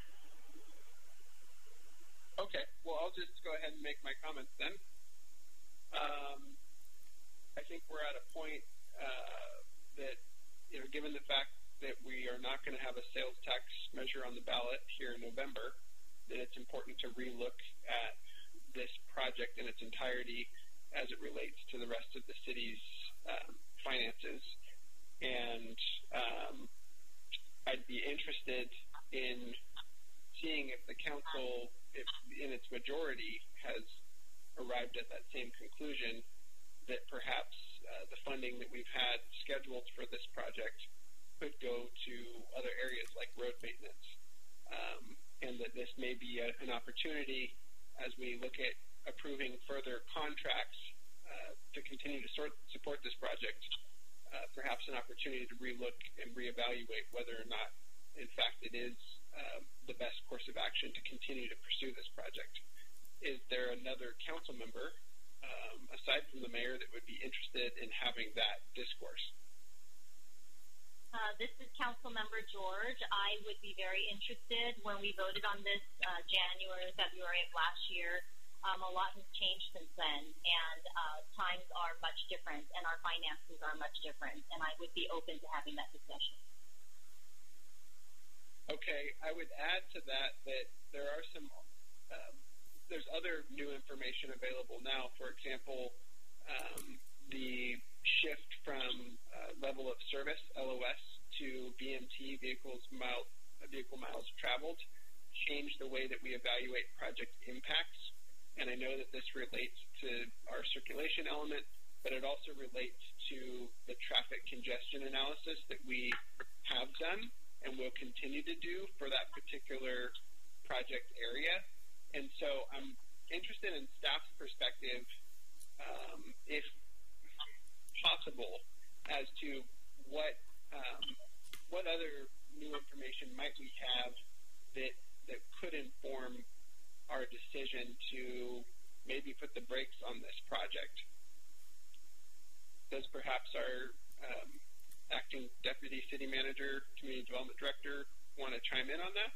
Okay. Well, I'll just go ahead and make my comments then. Um, I think we're at a point uh, that, you know, given the fact that we are not going to have a sales tax measure on the ballot here in November, that it's important to relook at this project in its entirety as it relates to the rest of the city's um, finances. And um, I'd be interested in seeing if the council, if in its majority, has arrived at that same conclusion that perhaps uh, the funding that we've had scheduled for this project could go to other areas like road maintenance. Um, and that this may be a, an opportunity as we look at approving further contracts uh, to continue to sort, support this project, uh, perhaps an opportunity to relook and reevaluate whether or not, in fact, it is uh, the best course of action to continue to pursue this project. Is there another council member, um, aside from the mayor, that would be interested in having that discourse? Uh, this is Councilmember George. I would be very interested. When we voted on this uh, January, February of last year, um, a lot has changed since then, and uh, times are much different, and our finances are much different, and I would be open to having that discussion. Okay, I would add to that that there are some, um, there's other new information available now. For example, um, the shift from uh, level of service, L O S, to V M T, vehicles mile, vehicle miles traveled, change the way that we evaluate project impacts. And I know that this relates to our circulation element, but it also relates to the traffic congestion analysis that we have done and will continue to do for that particular project area. And so I'm interested in staff's perspective, um, if possible, as to what um, what other new information might we have that that could inform our decision to maybe put the brakes on this project. Does perhaps our um, acting deputy city manager, community development director, want to chime in on that?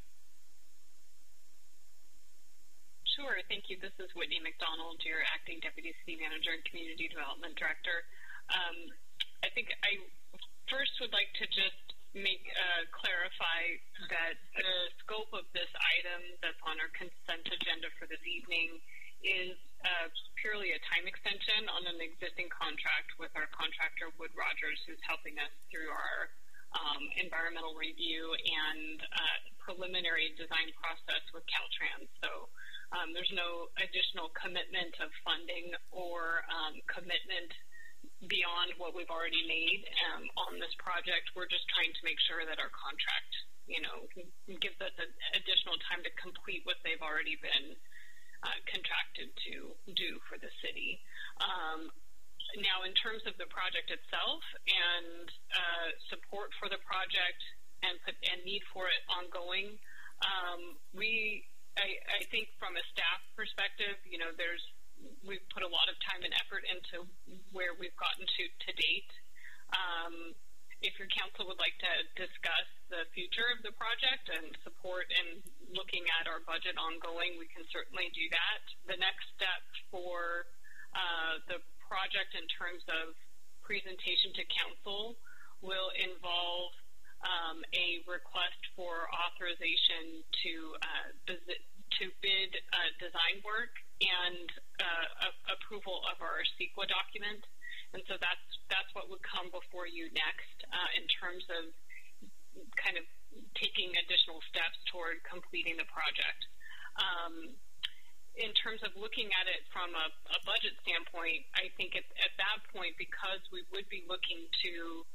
Sure, thank you. This is Whitney McDonald, your acting deputy city manager and community development director. Um, I think I first would like to just make uh, clarify that the scope of this item that's on our consent agenda for this evening is uh, purely a time extension on an existing contract with our contractor, Wood Rogers, who's helping us through our um, environmental review and uh, preliminary design process with Caltrans. So um, there's no additional commitment of funding or um, commitment beyond what we've already made um, on this project. We're just trying to make sure that our contract, you know, gives us a, additional time to complete what they've already been uh, contracted to do for the city. Um, now, in terms of the project itself and uh, support for the project and, and need for it ongoing, um, we, I, I think from a staff perspective, you know, there's we've put a lot of time and effort into where we've gotten to to date. Um, if your council would like to discuss the future of the project and support in looking at our budget ongoing, we can certainly do that. The next step for uh, the project in terms of presentation to council will involve um, a request for authorization to uh, visit, to bid uh, design work and uh, a- approval of our CEQA document. And so that's that's what would come before you next uh, in terms of kind of taking additional steps toward completing the project. Um, in terms of looking at it from a, a budget standpoint, I think at, at that point, because we would be looking to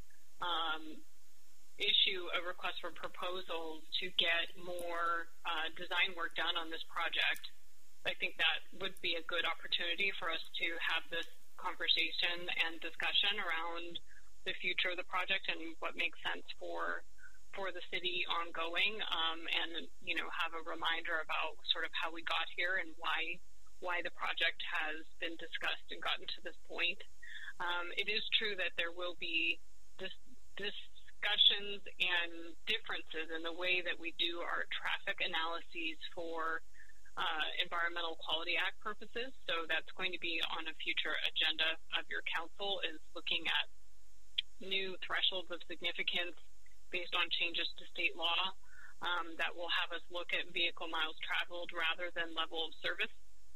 um, issue a request for proposals to get more uh, design work done on this project, I think that would be a good opportunity for us to have this conversation and discussion around the future of the project and what makes sense for for the city ongoing, um, and you know, have a reminder about sort of how we got here and why why the project has been discussed and gotten to this point. Um, it is true that there will be this discussions and differences in the way that we do our traffic analyses for Uh, Environmental Quality Act purposes. So that's going to be on a future agenda of your council, is looking at new thresholds of significance based on changes to state law um, that will have us look at vehicle miles traveled rather than level of service.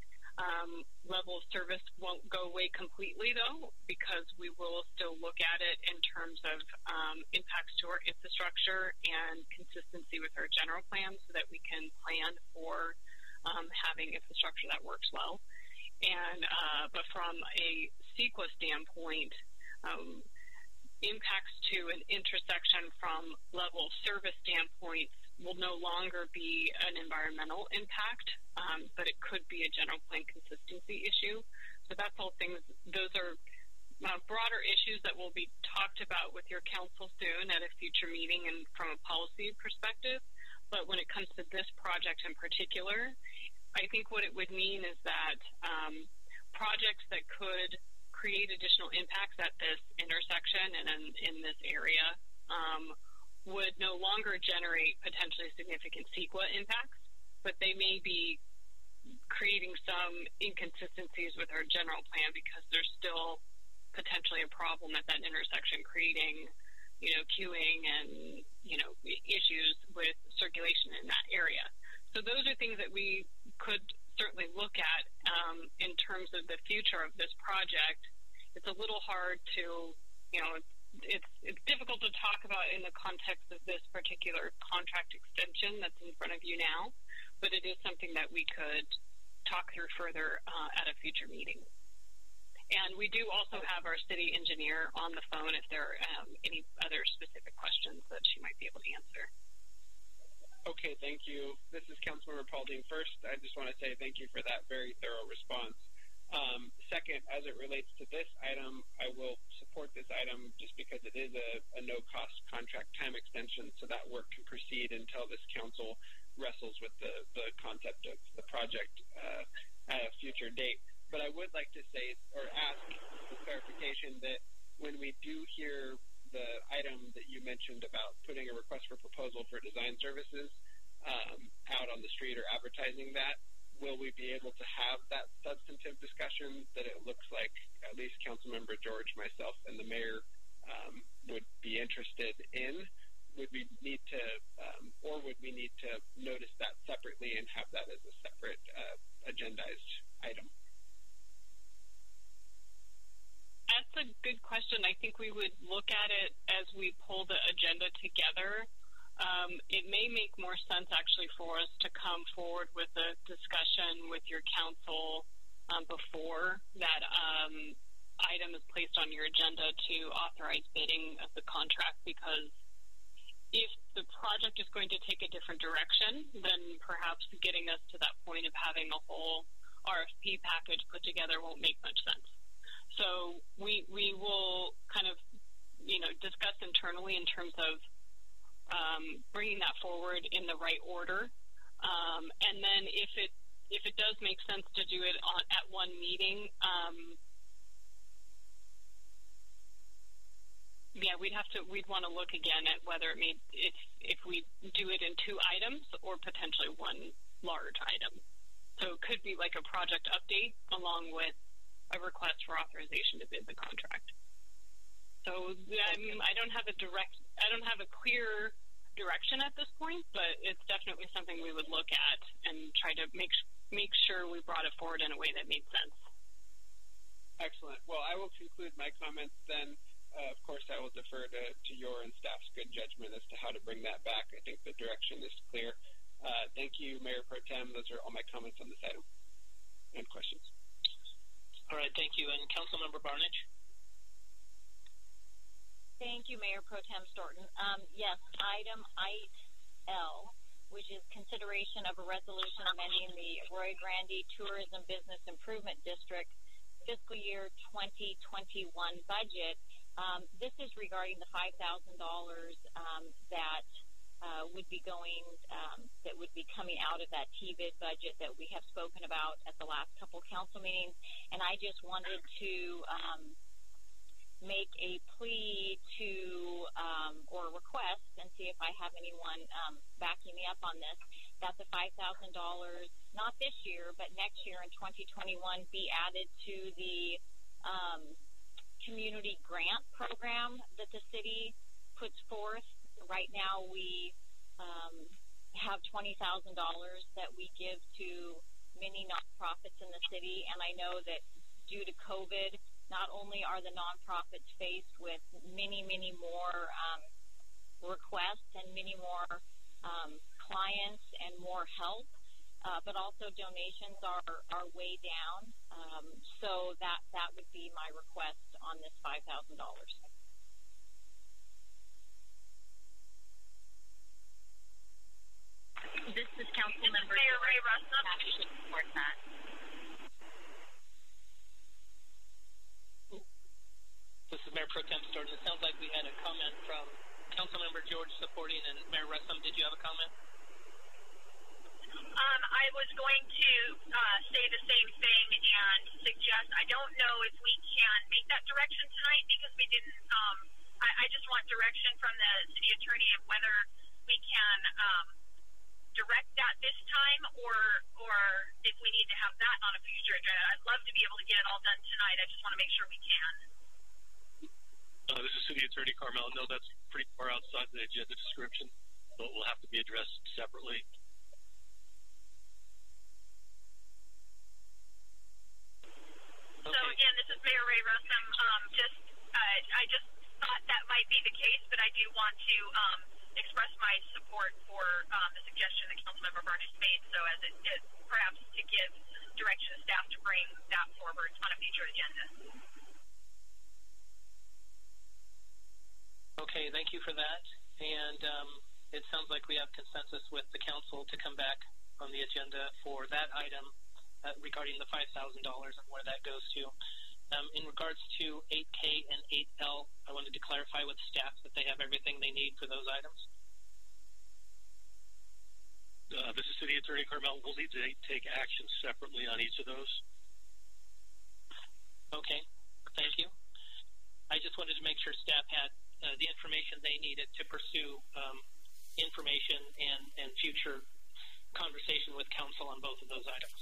Um, level of service won't go away completely, though, because we will still look at it in terms of um, impacts to our infrastructure and consistency with our general plan so that we can plan for Um, having infrastructure that works well. And uh, but from a CEQA standpoint, um, impacts to an intersection from level of service standpoint will no longer be an environmental impact, um, but it could be a general plan consistency issue. So that's all things, those are uh, broader issues that will be talked about with your council soon at a future meeting and from a policy perspective. But when it comes to this project in particular, I think what it would mean is that um, projects that could create additional impacts at this intersection and in, in this area um, would no longer generate potentially significant CEQA impacts, but they may be creating some inconsistencies with our general plan because there's still potentially a problem at that intersection, creating, you know, queuing and, you know, issues with circulation in that area. So those are things that we could certainly look at um, in terms of the future of this project. It's a little hard to, you know, it's it's difficult to talk about in the context of this particular contract extension that's in front of you now. but it is something that we could talk through further uh, at a future meeting. And we do also have our city engineer on the phone if there are um, any other specific questions that she might be able to answer. Okay, thank you. This is Councilmember Paulding. First, I just want to say thank you for that very thorough response. Um, second, as it relates to this item, I will support this item just because it is a, a no-cost contract time extension, so that work can proceed until this council wrestles with the, the concept of the project uh, at a future date. But I would like to say or ask for clarification that when we do hear the item that you mentioned about putting a request for proposal for design services um, out on the street or advertising that, will we be able to have that substantive discussion that it looks like at least Councilmember George, myself, and the mayor um, would be interested in? Would we need to, um, or would we need to notice that separately and have that as a separate uh, agendized item? That's a good question. I think we would look at it as we pull the agenda together. Um, it may make more sense actually for us to come forward with a discussion with your council um, before that um, item is placed on your agenda to authorize bidding of the contract, because if the project is going to take a different direction, then perhaps getting us to that point of having a whole R F P package put together won't make much sense. So we we will kind of, you know, discuss internally in terms of um, bringing that forward in the right order, um, and then if it if it does make sense to do it on, at one meeting, um, yeah, we'd have to we'd want to look again at whether it made if if we do it in two items or potentially one large item. So it could be like a project update along with a request for authorization to bid the contract. So I mean, I don't have a direct, I don't have a clear direction at this point, but it's definitely something we would look at and try to make make sure we brought it forward in a way that made sense. Excellent. Well, I will conclude my comments then. Uh, of course, I will defer to, to your and staff's good judgment as to how to bring that back. I think the direction is clear. Uh, thank you, Mayor Pro Tem. Those are all my comments on this item and questions. All right, thank you. And Councilmember Barnage? Thank you, Mayor Pro Tem Storton. Um, yes, item eight L, which is consideration of a resolution amending the Arroyo Grande Tourism Business Improvement District fiscal year twenty twenty-one budget. Um, this is regarding the five thousand dollars um, that uh, would be going, um, that would be coming out of that T B I D budget that we have spoken about at the last couple council meetings. And I just wanted to um, make a plea to, um, or request, and see if I have anyone um, backing me up on this, that the five thousand dollars, not this year, but next year in twenty twenty-one, be added to the um, community grant program that the city puts forth. Right now we um, have twenty thousand dollars that we give to many nonprofits in the city, and I know that due to COVID, not only are the nonprofits faced with many, many more um, requests and many more um, clients and more help, uh, but also donations are, are way down. Um, so that, that would be my request on this five thousand dollars. This is Council Member Mayor Ray Russell. Happy to support that. This is Mayor Pro Tem Storton. It sounds like we had a comment from Councilmember George supporting, and Mayor Russell, did you have a comment? Um, I was going to uh, say the same thing and suggest, I don't know if we can make that direction tonight because we didn't, um, I, I just want direction from the city attorney of whether we can um, direct that this time or or if we need to have that on a future agenda. I'd love to be able to get it all done tonight. I just want to make sure we can. Uh, this is City Attorney Carmel. No, that's pretty far outside the agenda description, so it will have to be addressed separately. Okay. So again, this is Mayor Ray Russell. Um, just, uh, I just thought that might be the case, but I do want to um, express my support for um, the suggestion that Councilmember Barnett made, so as it is perhaps to give direction to staff to bring that forward on a future agenda. Okay, thank you for that. And um, it sounds like we have consensus with the council to come back on the agenda for that item uh, regarding the five thousand dollars and where that goes to. Um, in regards to eight K and eight L, I wanted to clarify with staff that they have everything they need for those items. Uh, this is City Attorney Carmel. We'll need to take action separately on each of those. Okay, thank you. I just wanted to make sure staff had uh, the information they needed to pursue um, information and, and future conversation with council on both of those items.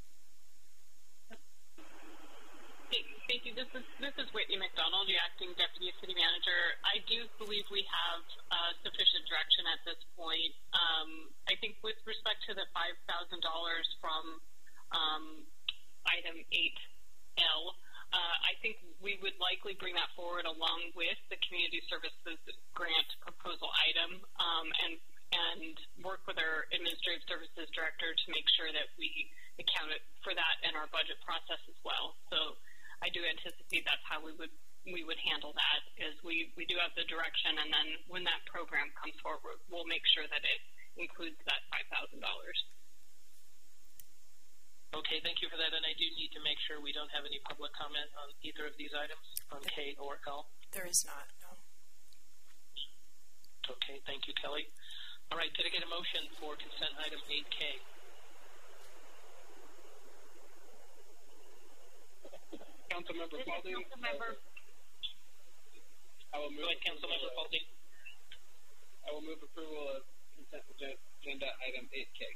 Thank you. This is this is Whitney McDonald, the acting deputy city manager. I do believe we have uh, sufficient direction at this point. Um, I think with respect to the five thousand dollars from um, item eight L, uh, I think we would likely bring that forward along with the community services grant proposal item, um, and and work with our administrative services director to make sure that we account for that in our budget process as well. So I do anticipate that's how we would we would handle that. Is we, we do have the direction, and then when that program comes forward, we'll make sure that it includes that five thousand dollars. Okay, thank you for that. And I do need to make sure we don't have any public comment on either of these items, on K or L. There is not, no. Okay, thank you, Kelly. All right, did I get a motion for consent item eight K? Councilmember Paulding. Councilmember. I will move. Go ahead, Councilmember Paulding. I will move approval of consent agenda item eight K.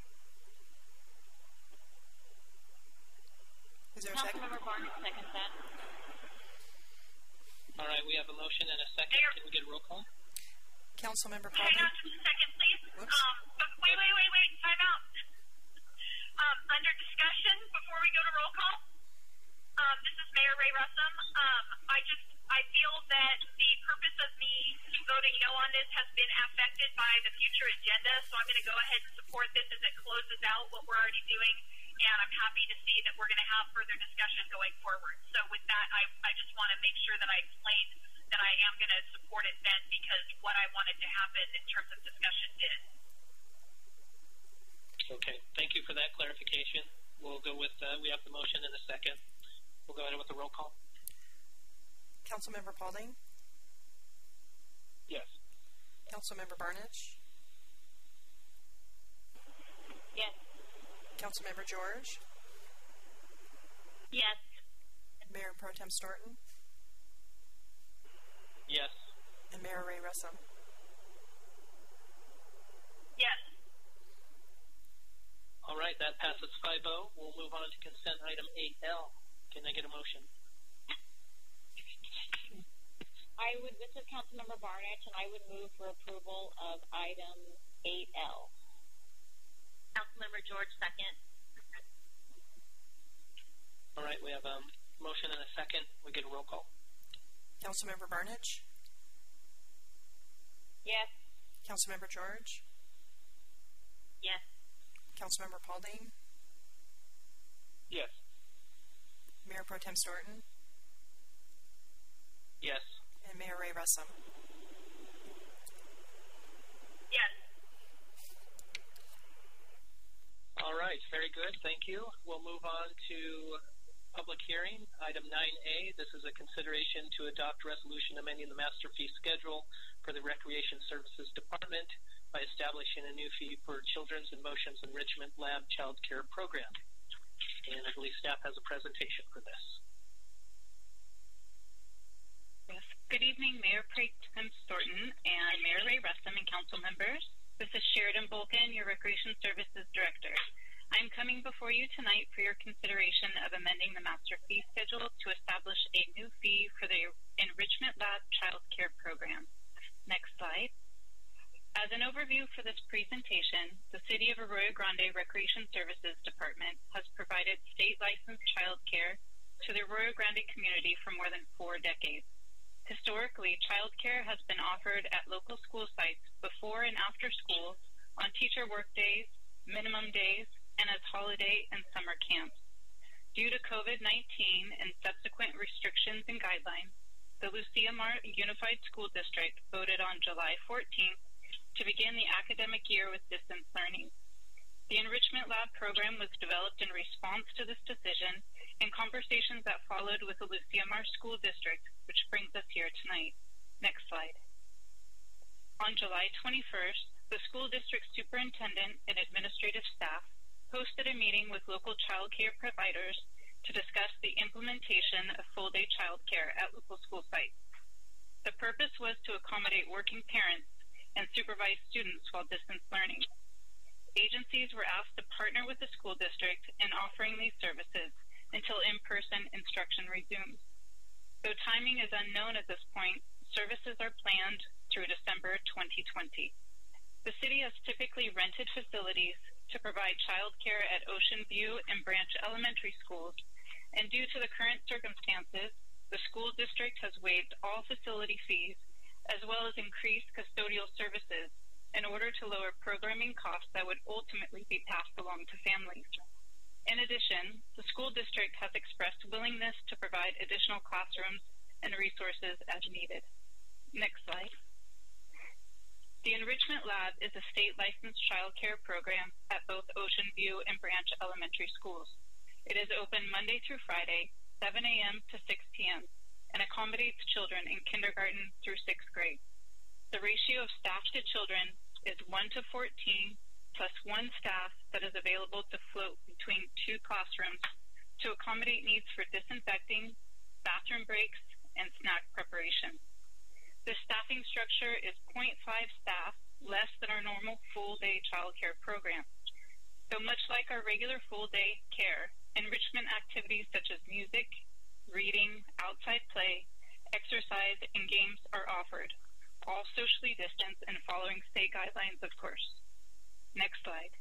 Is there a second? Councilmember Barnett seconds that. All right, we have a motion and a second. Mayor. Can we get a roll call? Councilmember Hang Paulding. on just a second, please. Whoops. Um, wait, wait, wait, wait. Time out. Um, under discussion, before we go to roll call, um, this is Mayor Ray Russum. Um, I just, I feel that the purpose of me voting no on this has been affected by the future agenda, so I'm going to go ahead and support this as it closes out what we're already doing, and I'm happy to see that we're going to have further discussion going forward. So with that, I, I just want to make sure that I explain that I am going to support it then, because what I wanted to happen in terms of discussion did. Okay, thank you for that clarification. We'll go with, uh, we have the motion in a second. We'll go ahead with the roll call. Councilmember Paulding. Yes. Councilmember Barnage. Yes. Councilmember George. Yes. Mayor Pro Tem Storton. Yes. And Mayor Ray Russum. Yes. All right, that passes five oh. We'll move on to consent item eight L. Can I get a motion? I would, this is Councilmember Barnett, and I would move for approval of item eight L. Councilmember George, second. All right, we have a motion and a second. We get a roll call. Councilmember Barnage. Yes. Councilmember George. Yes. Councilmember Paulding. Yes. Mayor Pro Tem Storton. Yes. And Mayor Ray Russum. Yes. All right, very good. Thank you. We'll move on to public hearing. Item nine A, this is a consideration to adopt resolution amending the master fee schedule for the Recreation Services Department by establishing a new fee for Children's in Motion's Enrichment Lab Child Care Program. And I believe staff has a presentation for this. Yes. Good evening, Mayor Pro Tem Storton and Mayor Ray Russum and council members. This is Sheridan Bolkin, your Recreation Services Director. I'm coming before you tonight for your consideration of amending the master fee schedule to establish a new fee for the Enrichment Lab Child Care Program. Next slide. As an overview for this presentation, the City of Arroyo Grande Recreation Services Department has provided state licensed child care to the Arroyo Grande community for more than four decades. Historically, childcare has been offered at local school sites before and after school, on teacher workdays, minimum days, and as holiday and summer camps. Due to COVID nineteen and subsequent restrictions and guidelines, the Lucia Mar Unified School District voted on July fourteenth to begin the academic year with distance learning. The Enrichment Lab program was developed in response to this decision and conversations that followed with the Lucia Mar School District, which brings us here tonight. Next slide. On July twenty-first, the school district superintendent and administrative staff hosted a meeting with local child care providers to discuss the implementation of full-day child care at local school sites. The purpose was to accommodate working parents and supervise students while distance learning. Agencies were asked to partner with the school district in offering these services until in-person instruction resumes. Though timing is unknown at this point, services are planned through December twenty twenty. The city has typically rented facilities to provide child care at Ocean View and Branch Elementary Schools, and due to the current circumstances, the school district has waived all facility fees as well as increased custodial services in order to lower programming costs that would ultimately be passed along to families. In addition, the school district has expressed willingness to provide additional classrooms and resources as needed. Next slide. The Enrichment Lab is a state-licensed child care program at both Ocean View and Branch Elementary Schools. It is open Monday through Friday, seven a m to six p m, and accommodates children in kindergarten through sixth grade. The ratio of staff to children is one to fourteen, plus one staff that is available to float between two classrooms to accommodate needs for disinfecting, bathroom breaks, and snack preparation. The staffing structure is zero point five staff, less than our normal full-day child care program. So much like our regular full-day care, enrichment activities such as music, reading, outside play, exercise, and games are offered, all socially distanced and following state guidelines, of course. Next slide.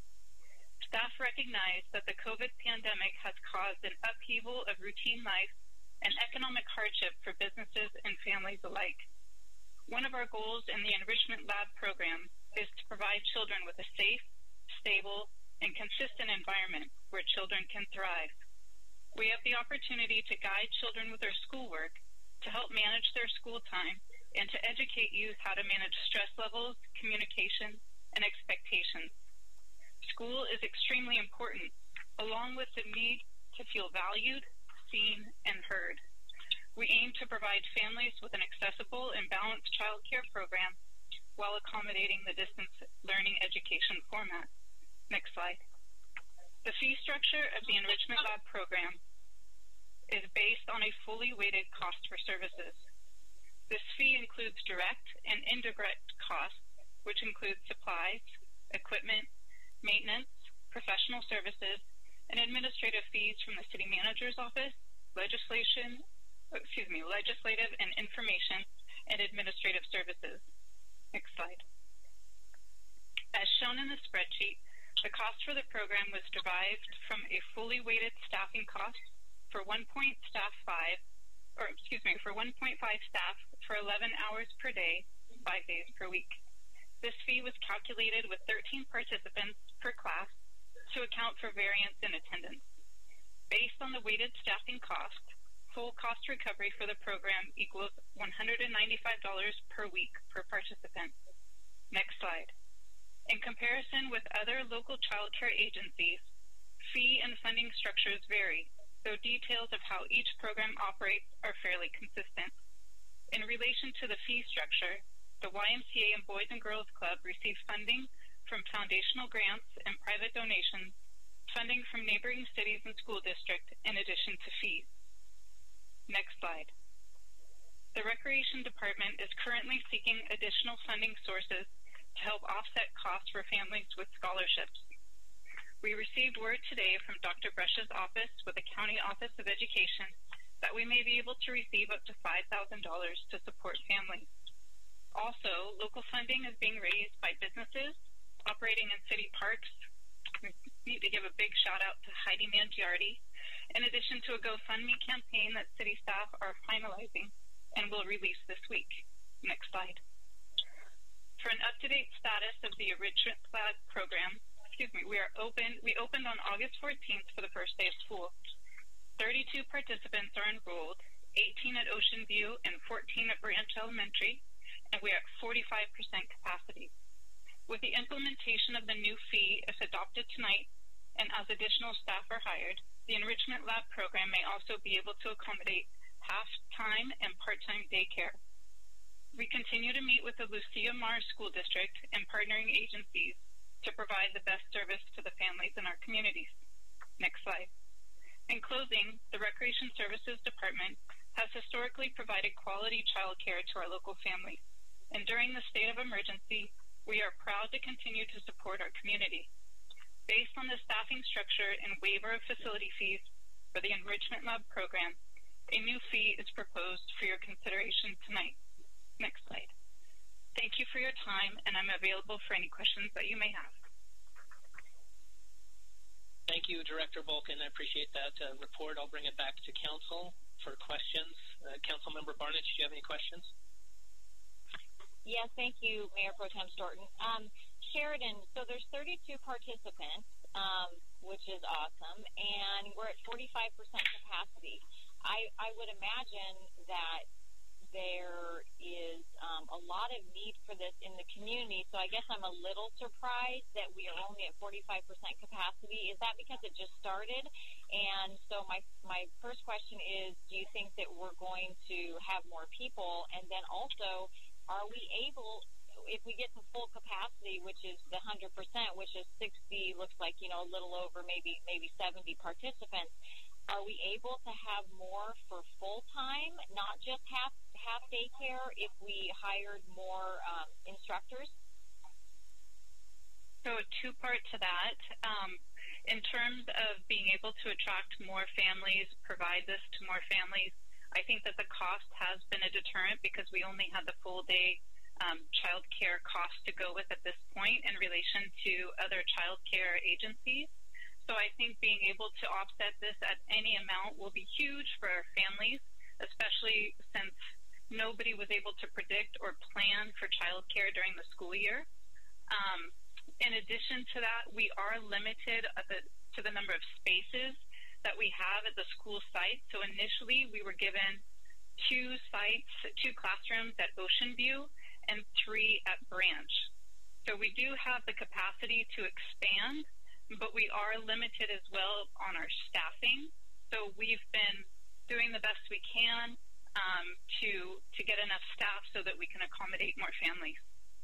Staff recognize that the COVID pandemic has caused an upheaval of routine life and economic hardship for businesses and families alike. One of our goals in the Enrichment Lab program is to provide children with a safe, stable, and consistent environment where children can thrive. We have the opportunity to guide children with their schoolwork, to help manage their school time, and to educate youth how to manage stress levels, communication, and expectations. School is extremely important, along with the need to feel valued, seen, and heard. We aim to provide families with an accessible and balanced child care program while accommodating the distance learning education format. Next slide. The fee structure of the Enrichment Lab program is based on a fully weighted cost for services. This fee includes direct and indirect costs, which include supplies, equipment, maintenance, professional services, and administrative fees from the city manager's office, legislation, excuse me, legislative and information, and administrative services. Next slide. As shown in the spreadsheet, the cost for the program was derived from a fully weighted staffing cost for one point staff five, or excuse me, for one point five staff for eleven hours per day, five days per week. This fee was calculated with thirteen participants per class to account for variance in attendance. Based on the weighted staffing cost, full cost recovery for the program equals one hundred ninety-five dollars per week per participant. Next slide. In comparison with other local child care agencies, fee and funding structures vary, though details of how each program operates are fairly consistent. In relation to the fee structure, the Y M C A and Boys and Girls Club receive funding from foundational grants and private donations, funding from neighboring cities and school districts, in addition to fees. Next slide. The Recreation Department is currently seeking additional funding sources to help offset costs for families with scholarships. We received word today from Doctor Brush's office with the County Office of Education that we may be able to receive up to five thousand dollars to support families. Also, local funding is being raised by businesses operating in city parks. We need to give a big shout out to Heidi Mangiardi, in addition to a GoFundMe campaign that city staff are finalizing and will release this week. Next slide. For an up-to-date status of the Enrichment Lab program, excuse me, we are open. We opened on August fourteenth for the first day of school. thirty-two participants are enrolled, eighteen at Ocean View and fourteen at Branch Elementary, and we are at forty-five percent capacity. With the implementation of the new fee, if adopted tonight, and as additional staff are hired, the Enrichment Lab program may also be able to accommodate half-time and part-time daycare. We continue to meet with the Lucia Mars School District and partnering agencies to provide the best service to the families in our communities. Next slide. In closing, the Recreation Services Department has historically provided quality child care to our local families, and during the state of emergency, we are proud to continue to support our community. Based on the staffing structure and waiver of facility fees for the Enrichment Lab program, a new fee is proposed for your consideration tonight. Next slide. Thank you for your time, and I'm available for any questions that you may have. Thank you, Director Volkin. I appreciate that uh, report. I'll bring it back to Council for questions. Uh, Councilmember Barnett, do you have any questions? Yes, thank you, Mayor Pro Tem Storton. Um, Sheridan, so there's thirty-two participants, um, which is awesome, and we're at forty-five percent capacity. I, I would imagine that there is um, a lot of need for this in the community, so I guess I'm a little surprised that we are only at forty-five percent capacity. Is that because it just started? And so my, my first question is, do you think that we're going to have more people? And then also, are we able, if we get to full capacity, which is the one hundred percent, which is sixty, looks like, you know, a little over maybe maybe seventy participants, are we able to have more for full-time, not just half half daycare, if we hired more um, instructors? So a two-part to that. Um, in terms of being able to attract more families, provide this to more families, I think that the cost has been a deterrent because we only had the full-day um, child care cost to go with at this point in relation to other child care agencies. So I think being able to offset this at any amount will be huge for our families, especially since nobody was able to predict or plan for child care during the school year. Um, in addition to that, we are limited at the, to the number of spaces that we have at the school site. So initially we were given two sites, two classrooms at Ocean View and three at Branch. So we do have the capacity to expand, but we are limited as well on our staffing. So we've been doing the best we can um, to, to get enough staff so that we can accommodate more families.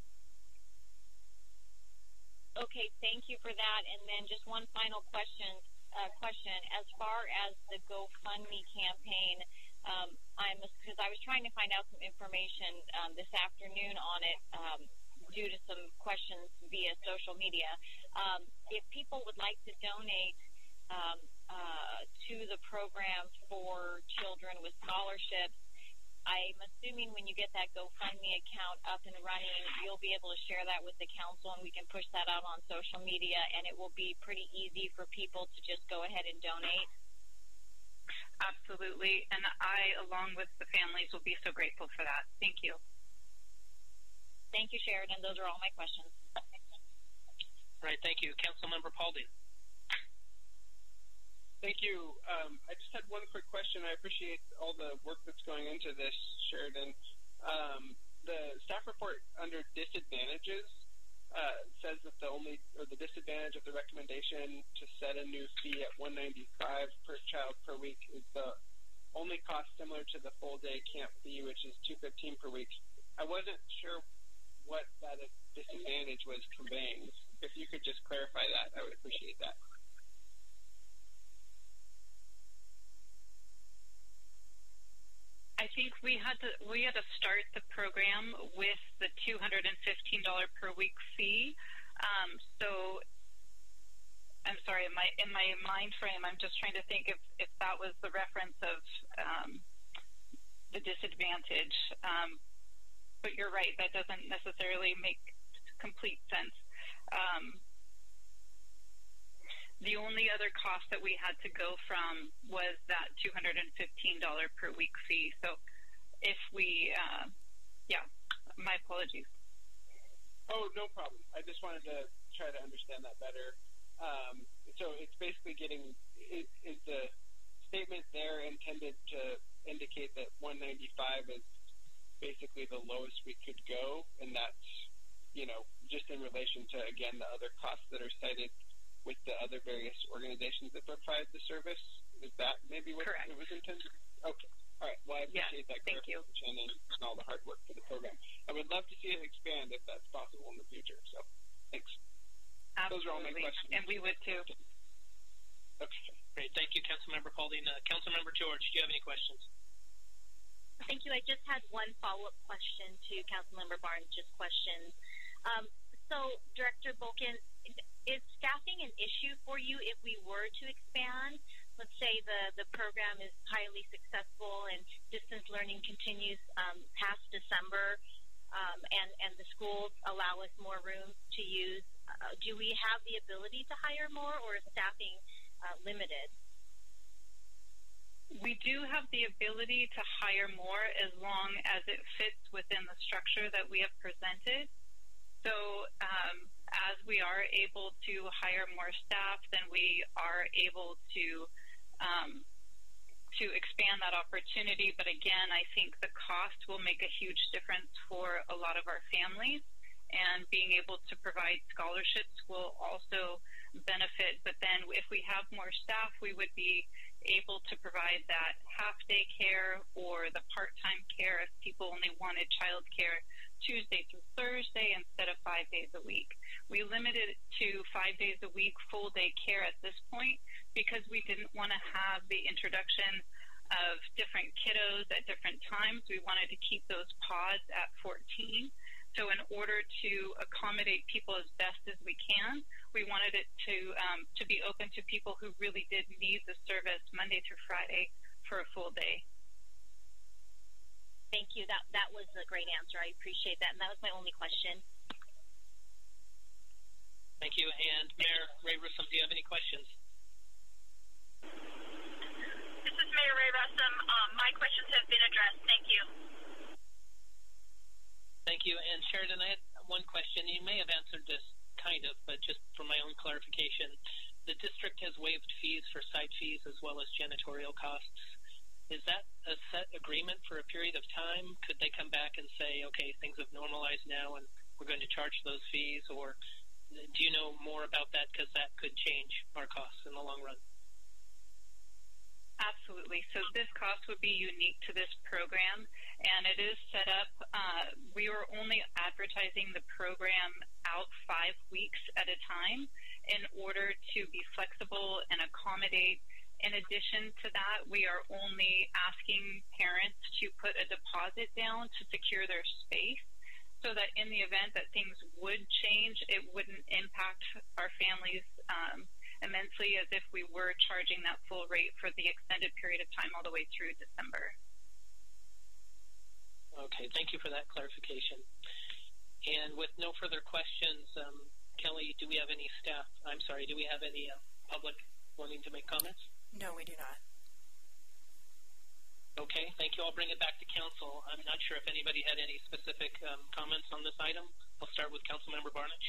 Okay, thank you for that. And then just one final question. Uh, question as far as the GoFundMe campaign, um, I'm because I was trying to find out some information um, this afternoon on it um, due to some questions via social media. Um, if people would like to donate um, uh, to the program for children with scholarships, I'm assuming when you get that GoFundMe account up and running, you'll be able to share that with the council and we can push that out on social media, and it will be pretty easy for people to just go ahead and donate. Absolutely, and I, along with the families, will be so grateful for that. Thank you. Thank you, Sheridan. Those are all my questions. All right, thank you. Councilmember Paulding. Thank you. Um, I just had one quick question. I appreciate all the work that's going into this, Sheridan. Um, the staff report under disadvantages uh, says that the only, or the disadvantage of the recommendation to set a new fee at one hundred ninety-five dollars per child per week is the only cost similar to the full day camp fee, which is two hundred fifteen dollars per week. I wasn't sure what that disadvantage was conveying. If you could just clarify that, I would appreciate that. I think we had to we had to start the program with the two hundred fifteen dollars per week fee. Um, so I'm sorry, in my in my mind frame, I'm just trying to think if, if that was the reference of um, the disadvantage. Um, but you're right, that doesn't necessarily make complete sense. Um, The only other cost that we had to go from was that two hundred fifteen dollars per week fee. So if we, uh, yeah, my apologies. Oh, no problem. I just wanted to try to understand that better. Um, so it's basically getting, is, is the statement there intended to indicate that one ninety-five is basically the lowest we could go, and that's, you know, just in relation to, again, the other costs that are cited with the other various organizations that provide the service? Is that maybe what Correct. it was intended? Okay. All right. Well, I appreciate yes, that thank you. clarification and, and all the hard work for the program. I would love to see it expand if that's possible in the future. So, thanks. Absolutely. Those are all my questions. And we would too. Okay. Great. Thank you, Councilmember Paulding. Uh, Councilmember George, do you have any questions? Thank you. I just had one follow-up question to Councilmember Barnes' questions. Um, so, Director Bolkin, is staffing an issue for you if we were to expand? Let's say the, the program is highly successful and distance learning continues um, past December, um, and, and the schools allow us more room to use. Uh, do we have the ability to hire more, or is staffing uh, limited? We do have the ability to hire more as long as it fits within the structure that we have presented. So um, as we are able to hire more staff, then we are able to um, to expand that opportunity. But again, I think the cost will make a huge difference for a lot of our families, and being able to provide scholarships will also benefit. But then if we have more staff, we would be able to provide that half-day care or the part-time care if people only wanted child care Tuesday through Thursday instead of five days a week. We limited it to five days a week full-day care at this point because we didn't want to have the introduction of different kiddos at different times. We wanted to keep those pods at fourteen. So in order to accommodate people as best as we can, we wanted it to um, to be open to people who really did need the service Monday through Friday for a full day. Thank you. That that was a great answer. I appreciate that. And that was my only question. Thank you. And Mayor Ray Russom, do you have any questions? This is Mayor Ray Russom. Um, my questions have been addressed. Thank you. Thank you. And Sheridan, I had one question. You may have answered this kind of, but just for my own clarification, the district has waived fees for site fees as well as janitorial costs. Is that a set agreement for a period of time? Could they come back and say, okay, things have normalized now and we're going to charge those fees? Or do you know more about that? Because that could change our costs in the long run. Absolutely. So this cost would be unique to this program, and it is set up. Uh, we were only advertising the program out five weeks at a time in order to be flexible and accommodate. In addition to that, we are only asking parents to put a deposit down to secure their space so that in the event that things would change, it wouldn't impact our families um, immensely as if we were charging that full rate for the extended period of time all the way through December. Okay, thank you for that clarification. And with no further questions, um, Kelly, do we have any staff, I'm sorry, do we have any uh, public wanting to make comments? No, we do not. Okay, thank you. I'll bring it back to council. I'm not sure if anybody had any specific um, comments on this item. I'll start with Councilmember Barnage.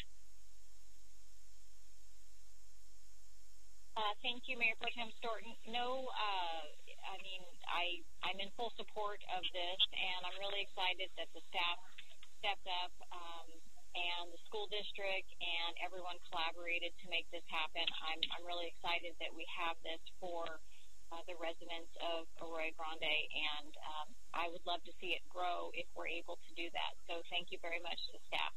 Uh, thank you, Mayor Pro Tem Storton. No, uh, I mean, I, I'm in full support of this, and I'm really excited that the staff stepped up um, and the school district and everyone collaborated to make this happen. I'm, I'm really excited that we have this for uh, the residents of Arroyo Grande, and um, I would love to see it grow if we're able to do that. So thank you very much to the staff.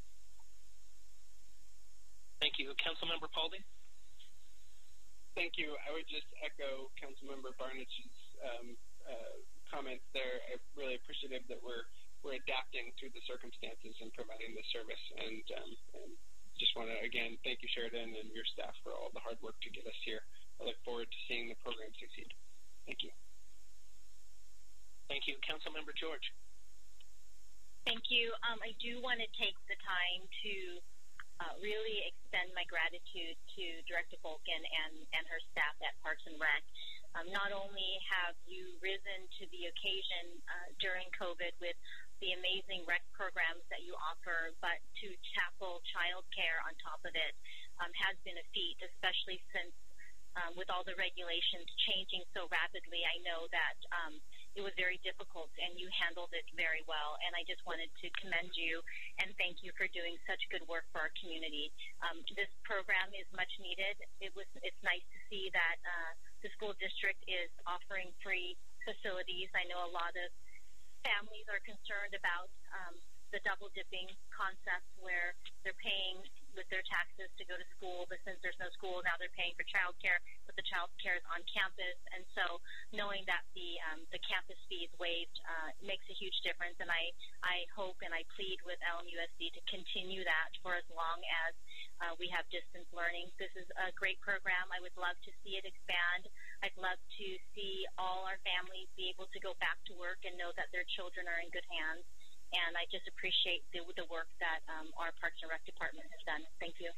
Thank you. Councilmember Paulding? Thank you. I would just echo Councilmember Barnage's um, uh, comments there. I'm really appreciative that we're we're adapting to the circumstances and providing the service. And, um, and just want to, again, thank you, Sheridan, and your staff for all the hard work to get us here. I look forward to seeing the program succeed. Thank you. Thank you. Councilmember George. Thank you. Um, I do want to take the time to uh, really extend my gratitude to Director Bolkin and, and her staff at Parks and Rec. Um, not only have you risen to the occasion uh, during COVID with the amazing rec programs that you offer, but to tackle child care on top of it um, has been a feat, especially since um, with all the regulations changing so rapidly. I know that um, it was very difficult, and you handled it very well. And I just wanted to commend you and thank you for doing such good work for our community. Um, this program is much needed. It was. It's nice to see that uh, the school district is offering free facilities. I know a lot of families are concerned about um, the double dipping concept where they're paying with their taxes to go to school, but since there's no school, now they're paying for child care, but the child care is on campus. And so knowing that the um, the campus fee is waived uh, makes a huge difference. And I, I hope and I plead with L M U S D to continue that for as long as uh, we have distance learning. This is a great program. I would love to see it expand. I'd love to see all our families be able to go back to work and know that their children are in good hands. And I just appreciate the, the work that um, our Parks and Rec department has done. Thank you.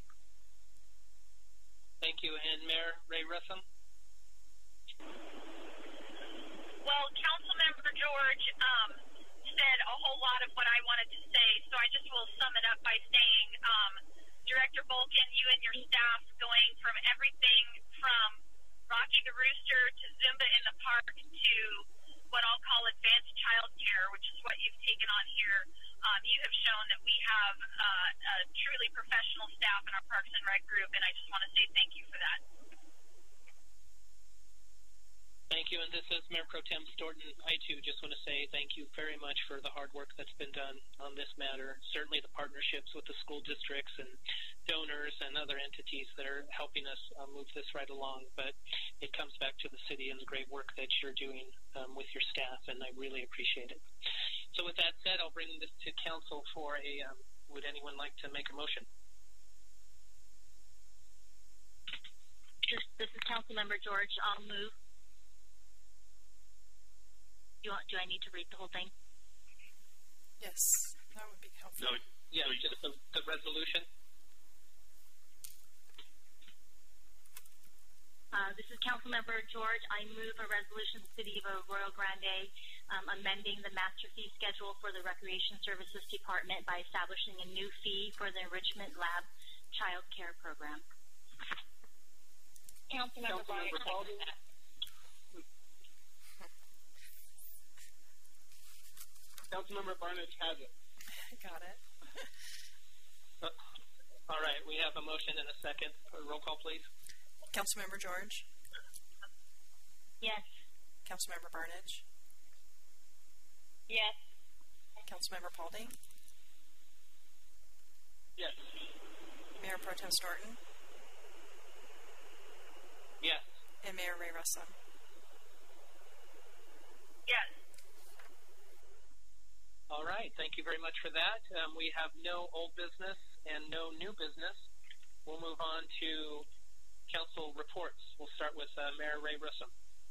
Thank you. And Mayor Ray Russom? Well, Councilmember George um, said a whole lot of what I wanted to say, so I just will sum it up by saying, um, Director Bolkin, you and your staff going from everything from Rocky the Rooster to Zumba in the Park to what I'll call advanced child care, which is what you've taken on here. Um, you have shown that we have uh, a truly professional staff in our Parks and Rec group, and I just want to say thank you for that. Thank you, and this is Mayor Pro Tem Storton. I, too, just want to say thank you very much for the hard work that's been done on this matter. Certainly the partnerships with the school districts and donors and other entities that are helping us uh, move this right along. But it comes back to the city and the great work that you're doing um, with your staff, and I really appreciate it. So with that said, I'll bring this to council for a, um, would anyone like to make a motion? This, this is Councilmember George. I'll move. Do, you want, do I need to read the whole thing? Yes, that would be helpful. No, yeah, just the, the resolution. Uh, this is Councilmember George. I move a resolution of the City of Arroyo Grande um, amending the master fee schedule for the Recreation Services Department by establishing a new fee for the Enrichment Lab Child Care Program. Councilmember Baldwin. Councilmember Barnage has it. Got it. uh, all right, we have a motion and a second. Roll call, please. Councilmember George? Yes. Councilmember Barnage? Yes. Councilmember Paulding? Yes. Mayor Pro Tem Storton? Yes. And Mayor Ray Russom? Yes. All right, thank you very much for that. Um, we have no old business and no new business. We'll move on to council reports. We'll start with uh, Mayor Ray Russom.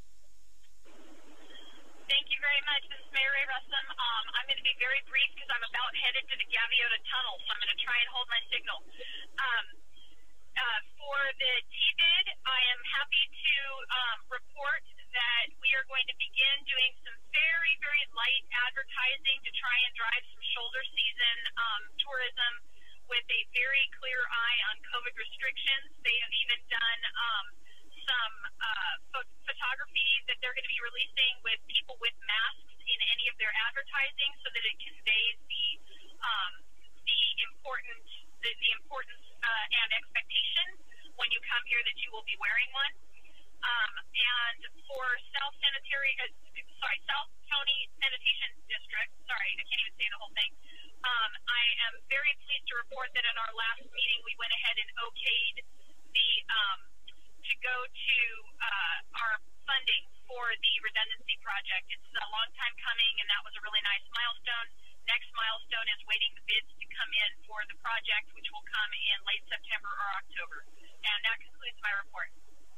Thank you very much. This is Mayor Ray Russom. Um, I'm going to be very brief because I'm about headed to the Gaviota Tunnel, so I'm going to try and hold my signal. Um, uh, for the T B I D, I am happy to um, report that we are going to begin doing some very, very light advertising to try and drive some shoulder season um, tourism with a very clear eye on COVID restrictions. They have even done um, some uh, ph- photography that they're going to be releasing with people with masks in any of their advertising so that it conveys the um, the important the, the importance uh, and expectation when you come here that you will be wearing one. Um, and for South Sanitary, uh, sorry, South County Sanitation District, sorry, I can't even say the whole thing. Um, I am very pleased to report that in our last meeting we went ahead and okayed the um, to go to uh, our funding for the redundancy project. It's a long time coming, and that was a really nice milestone. Next milestone is waiting the bids to come in for the project, which will come in late September or October. And that concludes my report.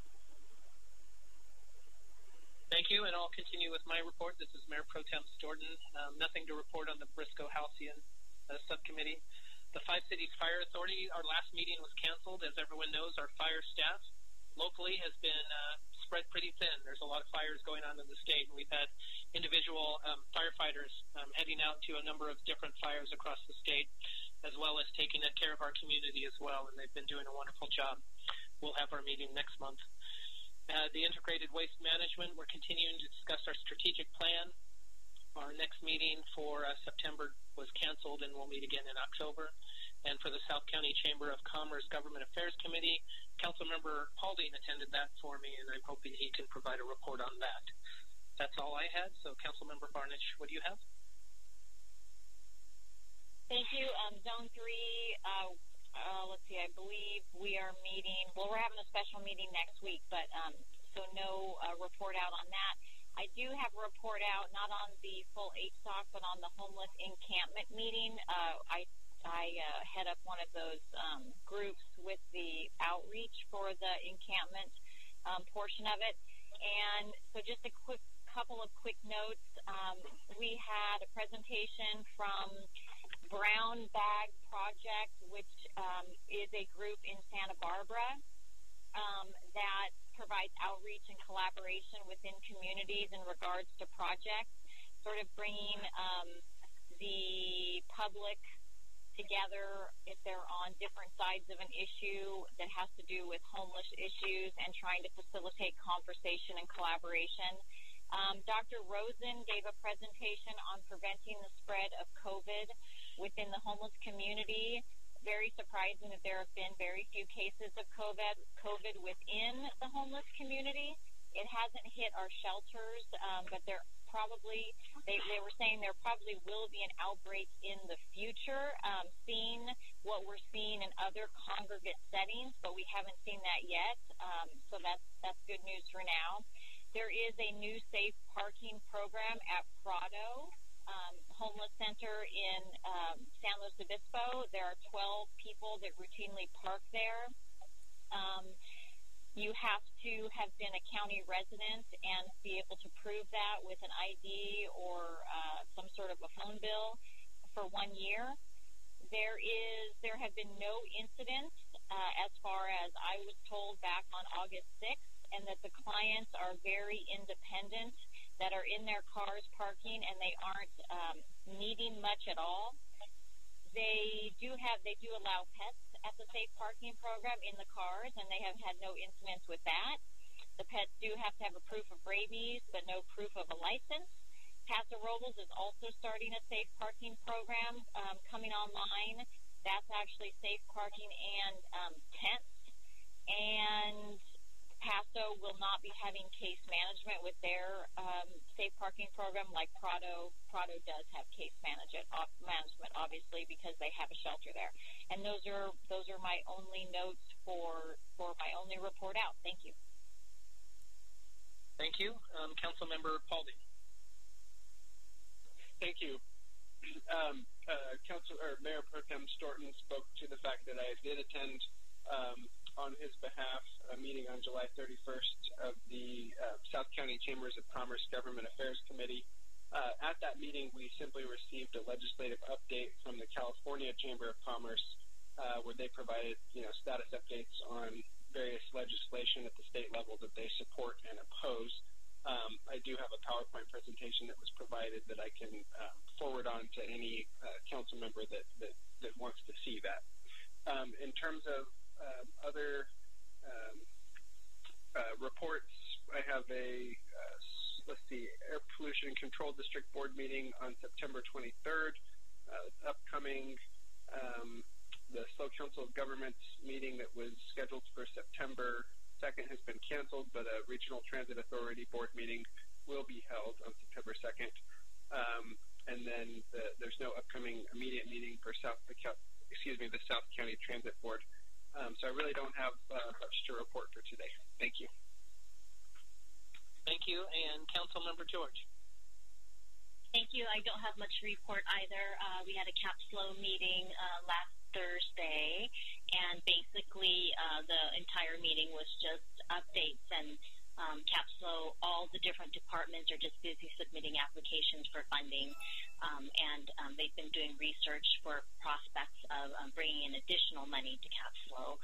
Thank you, and I'll continue with my report. This is Mayor Pro Tem Storton. Um, nothing to report on the Briscoe Halcyon uh, subcommittee. The Five Cities Fire Authority, our last meeting was canceled. As everyone knows, our fire staff locally has been uh, spread pretty thin. There's a lot of fires going on in the state, and we've had individual um, firefighters um, heading out to a number of different fires across the state, as well as taking care of our community as well, and they've been doing a wonderful job. We'll have our meeting next month. Uh, the integrated waste management, we're continuing to discuss our strategic plan. Our next meeting for uh, September was canceled, and we'll meet again in October. And for the South County Chamber of Commerce Government Affairs Committee, Councilmember Paulding attended that for me, and I'm hoping he can provide a report on that. That's all I had. So, Councilmember Barnich, what do you have? Thank you. Um, zone three, uh, uh, let's see, I believe we are meeting, well, we're having a special meeting next week, but um, so no uh, report out on that. I do have a report out, not on the full H S O C, but on the homeless encampment meeting. Uh, I I uh, head up one of those um, groups with the outreach for the encampment um, portion of it. And so just a quick couple of quick notes. Um, we had a presentation from Brown Bag Project, which um, is a group in Santa Barbara um, that provides outreach and collaboration within communities in regards to projects, sort of bringing um, the public together if they're on different sides of an issue that has to do with homeless issues and trying to facilitate conversation and collaboration. Um, Doctor Rosen gave a presentation on preventing the spread of COVID within the homeless community. Very surprising that there have been very few cases of COVID, COVID within the homeless community. It hasn't hit our shelters, um, but there probably, they, they were saying there probably will be an outbreak in the future, um, seeing what we're seeing in other congregate settings, but we haven't seen that yet, um, so that's, that's good news for now. There is a new safe parking program at Prado um, Homeless Center in um, San Luis Obispo. There are twelve people that routinely park there. Um, You have to have been a county resident and be able to prove that with an I D or uh, some sort of a phone bill for one year. There is, there have been no incidents uh, as far as I was told back on August sixth, and that the clients are very independent, that are in their cars parking, and they aren't um, needing much at all. They do have, they do allow pets at the safe parking program in the cars, and they have had no incidents with that. The pets do have to have a proof of rabies, but no proof of a license. Paso Robles is also starting a safe parking program um, coming online. That's actually safe parking and um, tents. And Paso will not be having case management with their um, safe parking program like Prado. Prado does have case management, management, obviously, because they have a shelter there. And those are those are my only notes for for my only report out. Thank you. Thank you, um, Councilmember Paulding. Thank you. Um, uh, Council or Mayor Pro Tem Storton spoke to the fact that I did attend. Um, on his behalf, a meeting on July thirty-first of the uh, South County Chambers of Commerce Government Affairs Committee. Uh, at that meeting, we simply received a legislative update from the California Chamber of Commerce, uh, where they provided, you know, status updates on various legislation at the state level that they support and oppose. Um, I do have a PowerPoint presentation that was provided that I can uh, forward on to any uh, council member that, that, that wants to see that. Um, in terms of Um, other um, uh, reports, I have a, uh, let's see, Air Pollution Control District Board meeting on September twenty-third. Uh, upcoming, um, the S L O Council of Governments meeting that was scheduled for September second has been canceled, but a Regional Transit Authority Board meeting will be held on September second. Um, and then the, there's no upcoming immediate meeting for South, excuse me, the South County Transit Board. Um, so I really don't have uh, much to report for today. Thank you. Thank you. And Councilmember George. Thank you. I don't have much to report either. Uh, we had a CAPSLO meeting uh, last Thursday, and basically uh, the entire meeting was just updates and um, CAPSLO. All the different departments are just busy submitting applications for funding, um, and um, they've been doing research for prospects of um, bringing in additional money to CAPSLO.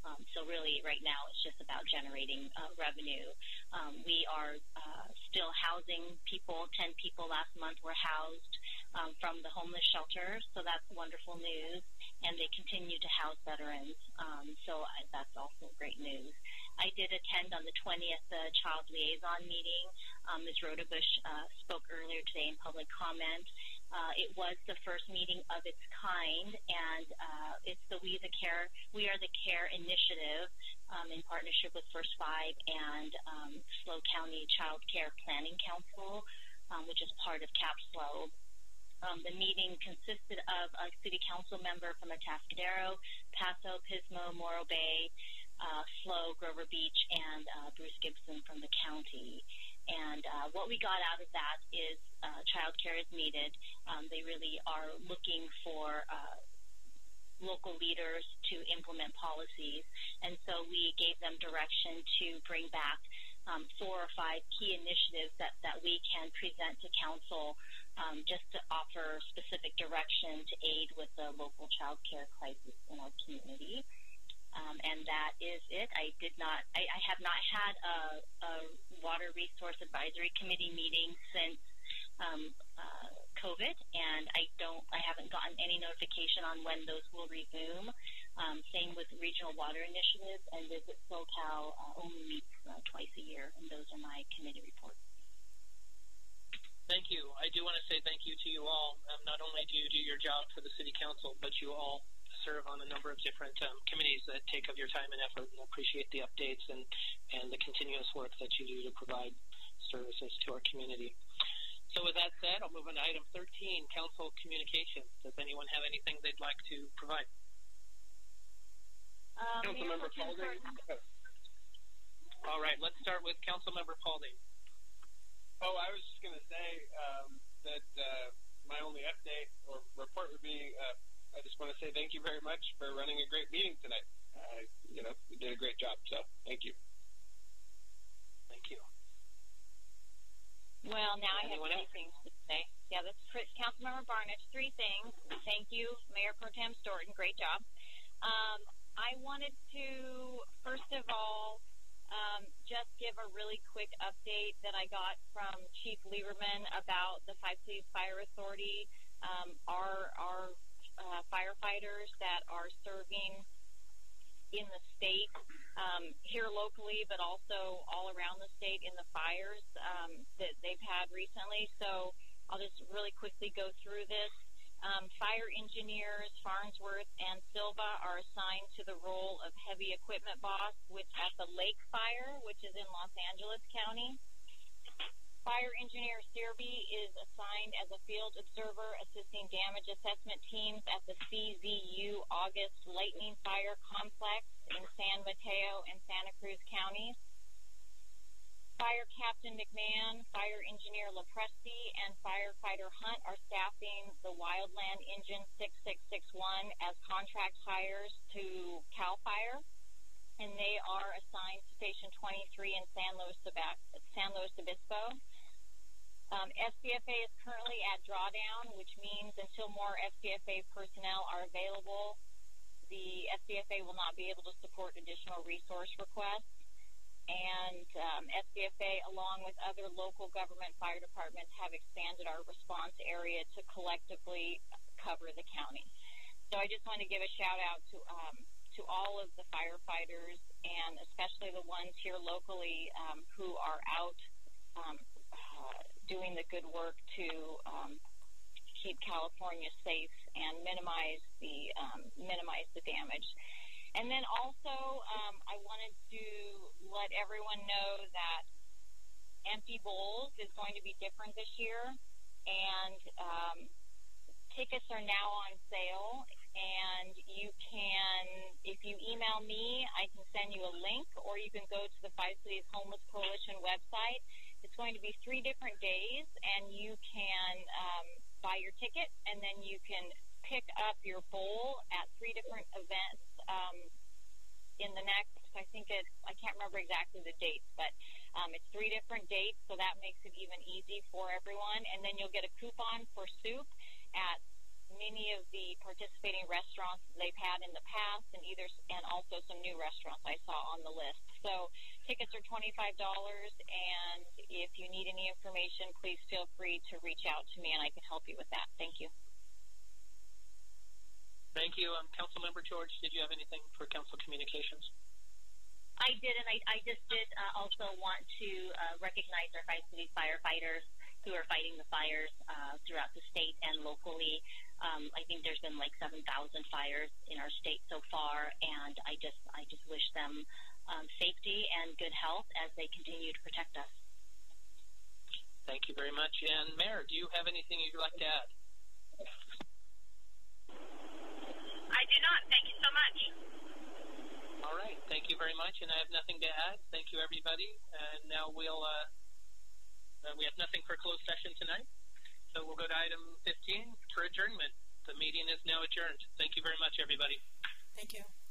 Um, so really, right now, it's just about generating uh, revenue. Um, we are uh, still housing people. Ten people last month were housed um, from the homeless shelter, so that's wonderful news. And they continue to house veterans, um, so I, that's also great news. I did attend on the twentieth uh, Child Liaison meeting. Um, Miz Rodebush uh, spoke earlier today in public comment. Uh, it was the first meeting of its kind, and uh, it's the We the Care, We Are the Care initiative um, in partnership with First Five and um, SLO County Child Care Planning Council, um, which is part of CAPSLO. Um, the meeting consisted of a city council member from Atascadero, Paso, Pismo, Morro Bay, uh, SLO, Grover Beach, and uh, Bruce Gibson from the county. And uh, what we got out of that is uh, child care is needed. Um, they really are looking for uh, local leaders to implement policies. And so we gave them direction to bring back um, four or five key initiatives that, that we can present to council um, just to offer specific direction to aid with the local child care crisis in our community. Um, and that is it. I did not, I, I have not had a, a Water Resource Advisory Committee meeting since um, uh, COVID, and I don't, I haven't gotten any notification on when those will resume. Um, same with Regional Water Initiatives, and Visit SoCal uh, only meets uh, twice a year, and those are my committee reports. Thank you. I do want to say thank you to you all. Um, not only do you do your job for the City Council, but you all serve on a number of different um, committees that take up your time and effort, and appreciate the updates and, and the continuous work that you do to provide services to our community. So with that said, I'll move on to item thirteen, Council Communications. Does anyone have anything they'd like to provide? Um, Councilmember Paulding. All right, let's start with Councilmember Paulding. Oh, I was just going to say um, that uh, my only update or report would be uh, I just want to say thank you very much for running a great meeting tonight. Uh, you know, you did a great job, so thank you. Thank you. Well, now Anyone I have three else? things to say. Yeah, this is Councilmember Barnett. Three things. Thank you, Mayor Pro Tem Storton. Great job. Um, I wanted to, first of all, um, just give a really quick update that I got from Chief Lieberman about the Five Cities Fire Authority. Um, our our Uh, firefighters that are serving in the state, um, here locally, but also all around the state in the fires um, that they've had recently. So I'll just really quickly go through this. Um, fire engineers Farnsworth and Silva are assigned to the role of heavy equipment boss, which at the Lake Fire, which is in Los Angeles County. Fire engineer Searby is assigned as a field observer assisting damage assessment teams at the C Z U August Lightning Fire Complex in San Mateo and Santa Cruz counties. Fire Captain McMahon, Fire Engineer LaPresti, and Firefighter Hunt are staffing the Wildland Engine six six six one as contract hires to CAL FIRE, and they are assigned to Station twenty-three in San Luis, San Luis Obispo. Um, S C F A is currently at drawdown, which means until more S C F A personnel are available, the S C F A will not be able to support additional resource requests. And um, S C F A, along with other local government fire departments, have expanded our response area to collectively cover the county. So I just want to give a shout out to um, to all of the firefighters, and especially the ones here locally um, who are out um, uh, doing the good work to um, keep California safe and minimize the um, minimize the damage. And then also, um, I wanted to let everyone know that Empty Bowls is going to be different this year, and um, tickets are now on sale. And you can, if you email me, I can send you a link, or you can go to the Five Cities Homeless Coalition website. It's going to be three different days, and you can um, buy your ticket, and then you can pick up your bowl at three different events um, in the next, I think it's, I can't remember exactly the dates, but um, it's three different dates, so that makes it even easy for everyone. And then you'll get a coupon for soup at many of the participating restaurants they've had in the past, and either and also some new restaurants I saw on the list. So tickets are twenty-five dollars, and if you need any information, please feel free to reach out to me, and I can help you with that. Thank you. Thank you. Um, Councilmember George, did you have anything for Council Communications? I did, and I, I just did uh, also want to uh, recognize our Five City firefighters who are fighting the fires uh, throughout the state and locally. Um, I think there's been like seven thousand fires in our state so far, and I just I just wish them um, safety and good health as they continue to protect us. Thank you very much. And Mayor, do you have anything you'd like to add? I do not. Thank you so much. All right. Thank you very much, and I have nothing to add. Thank you, everybody. And now we'll, uh, uh, we have nothing for closed session tonight, so we'll go to item fifteen for adjournment. The meeting is now adjourned. Thank you very much, everybody. Thank you.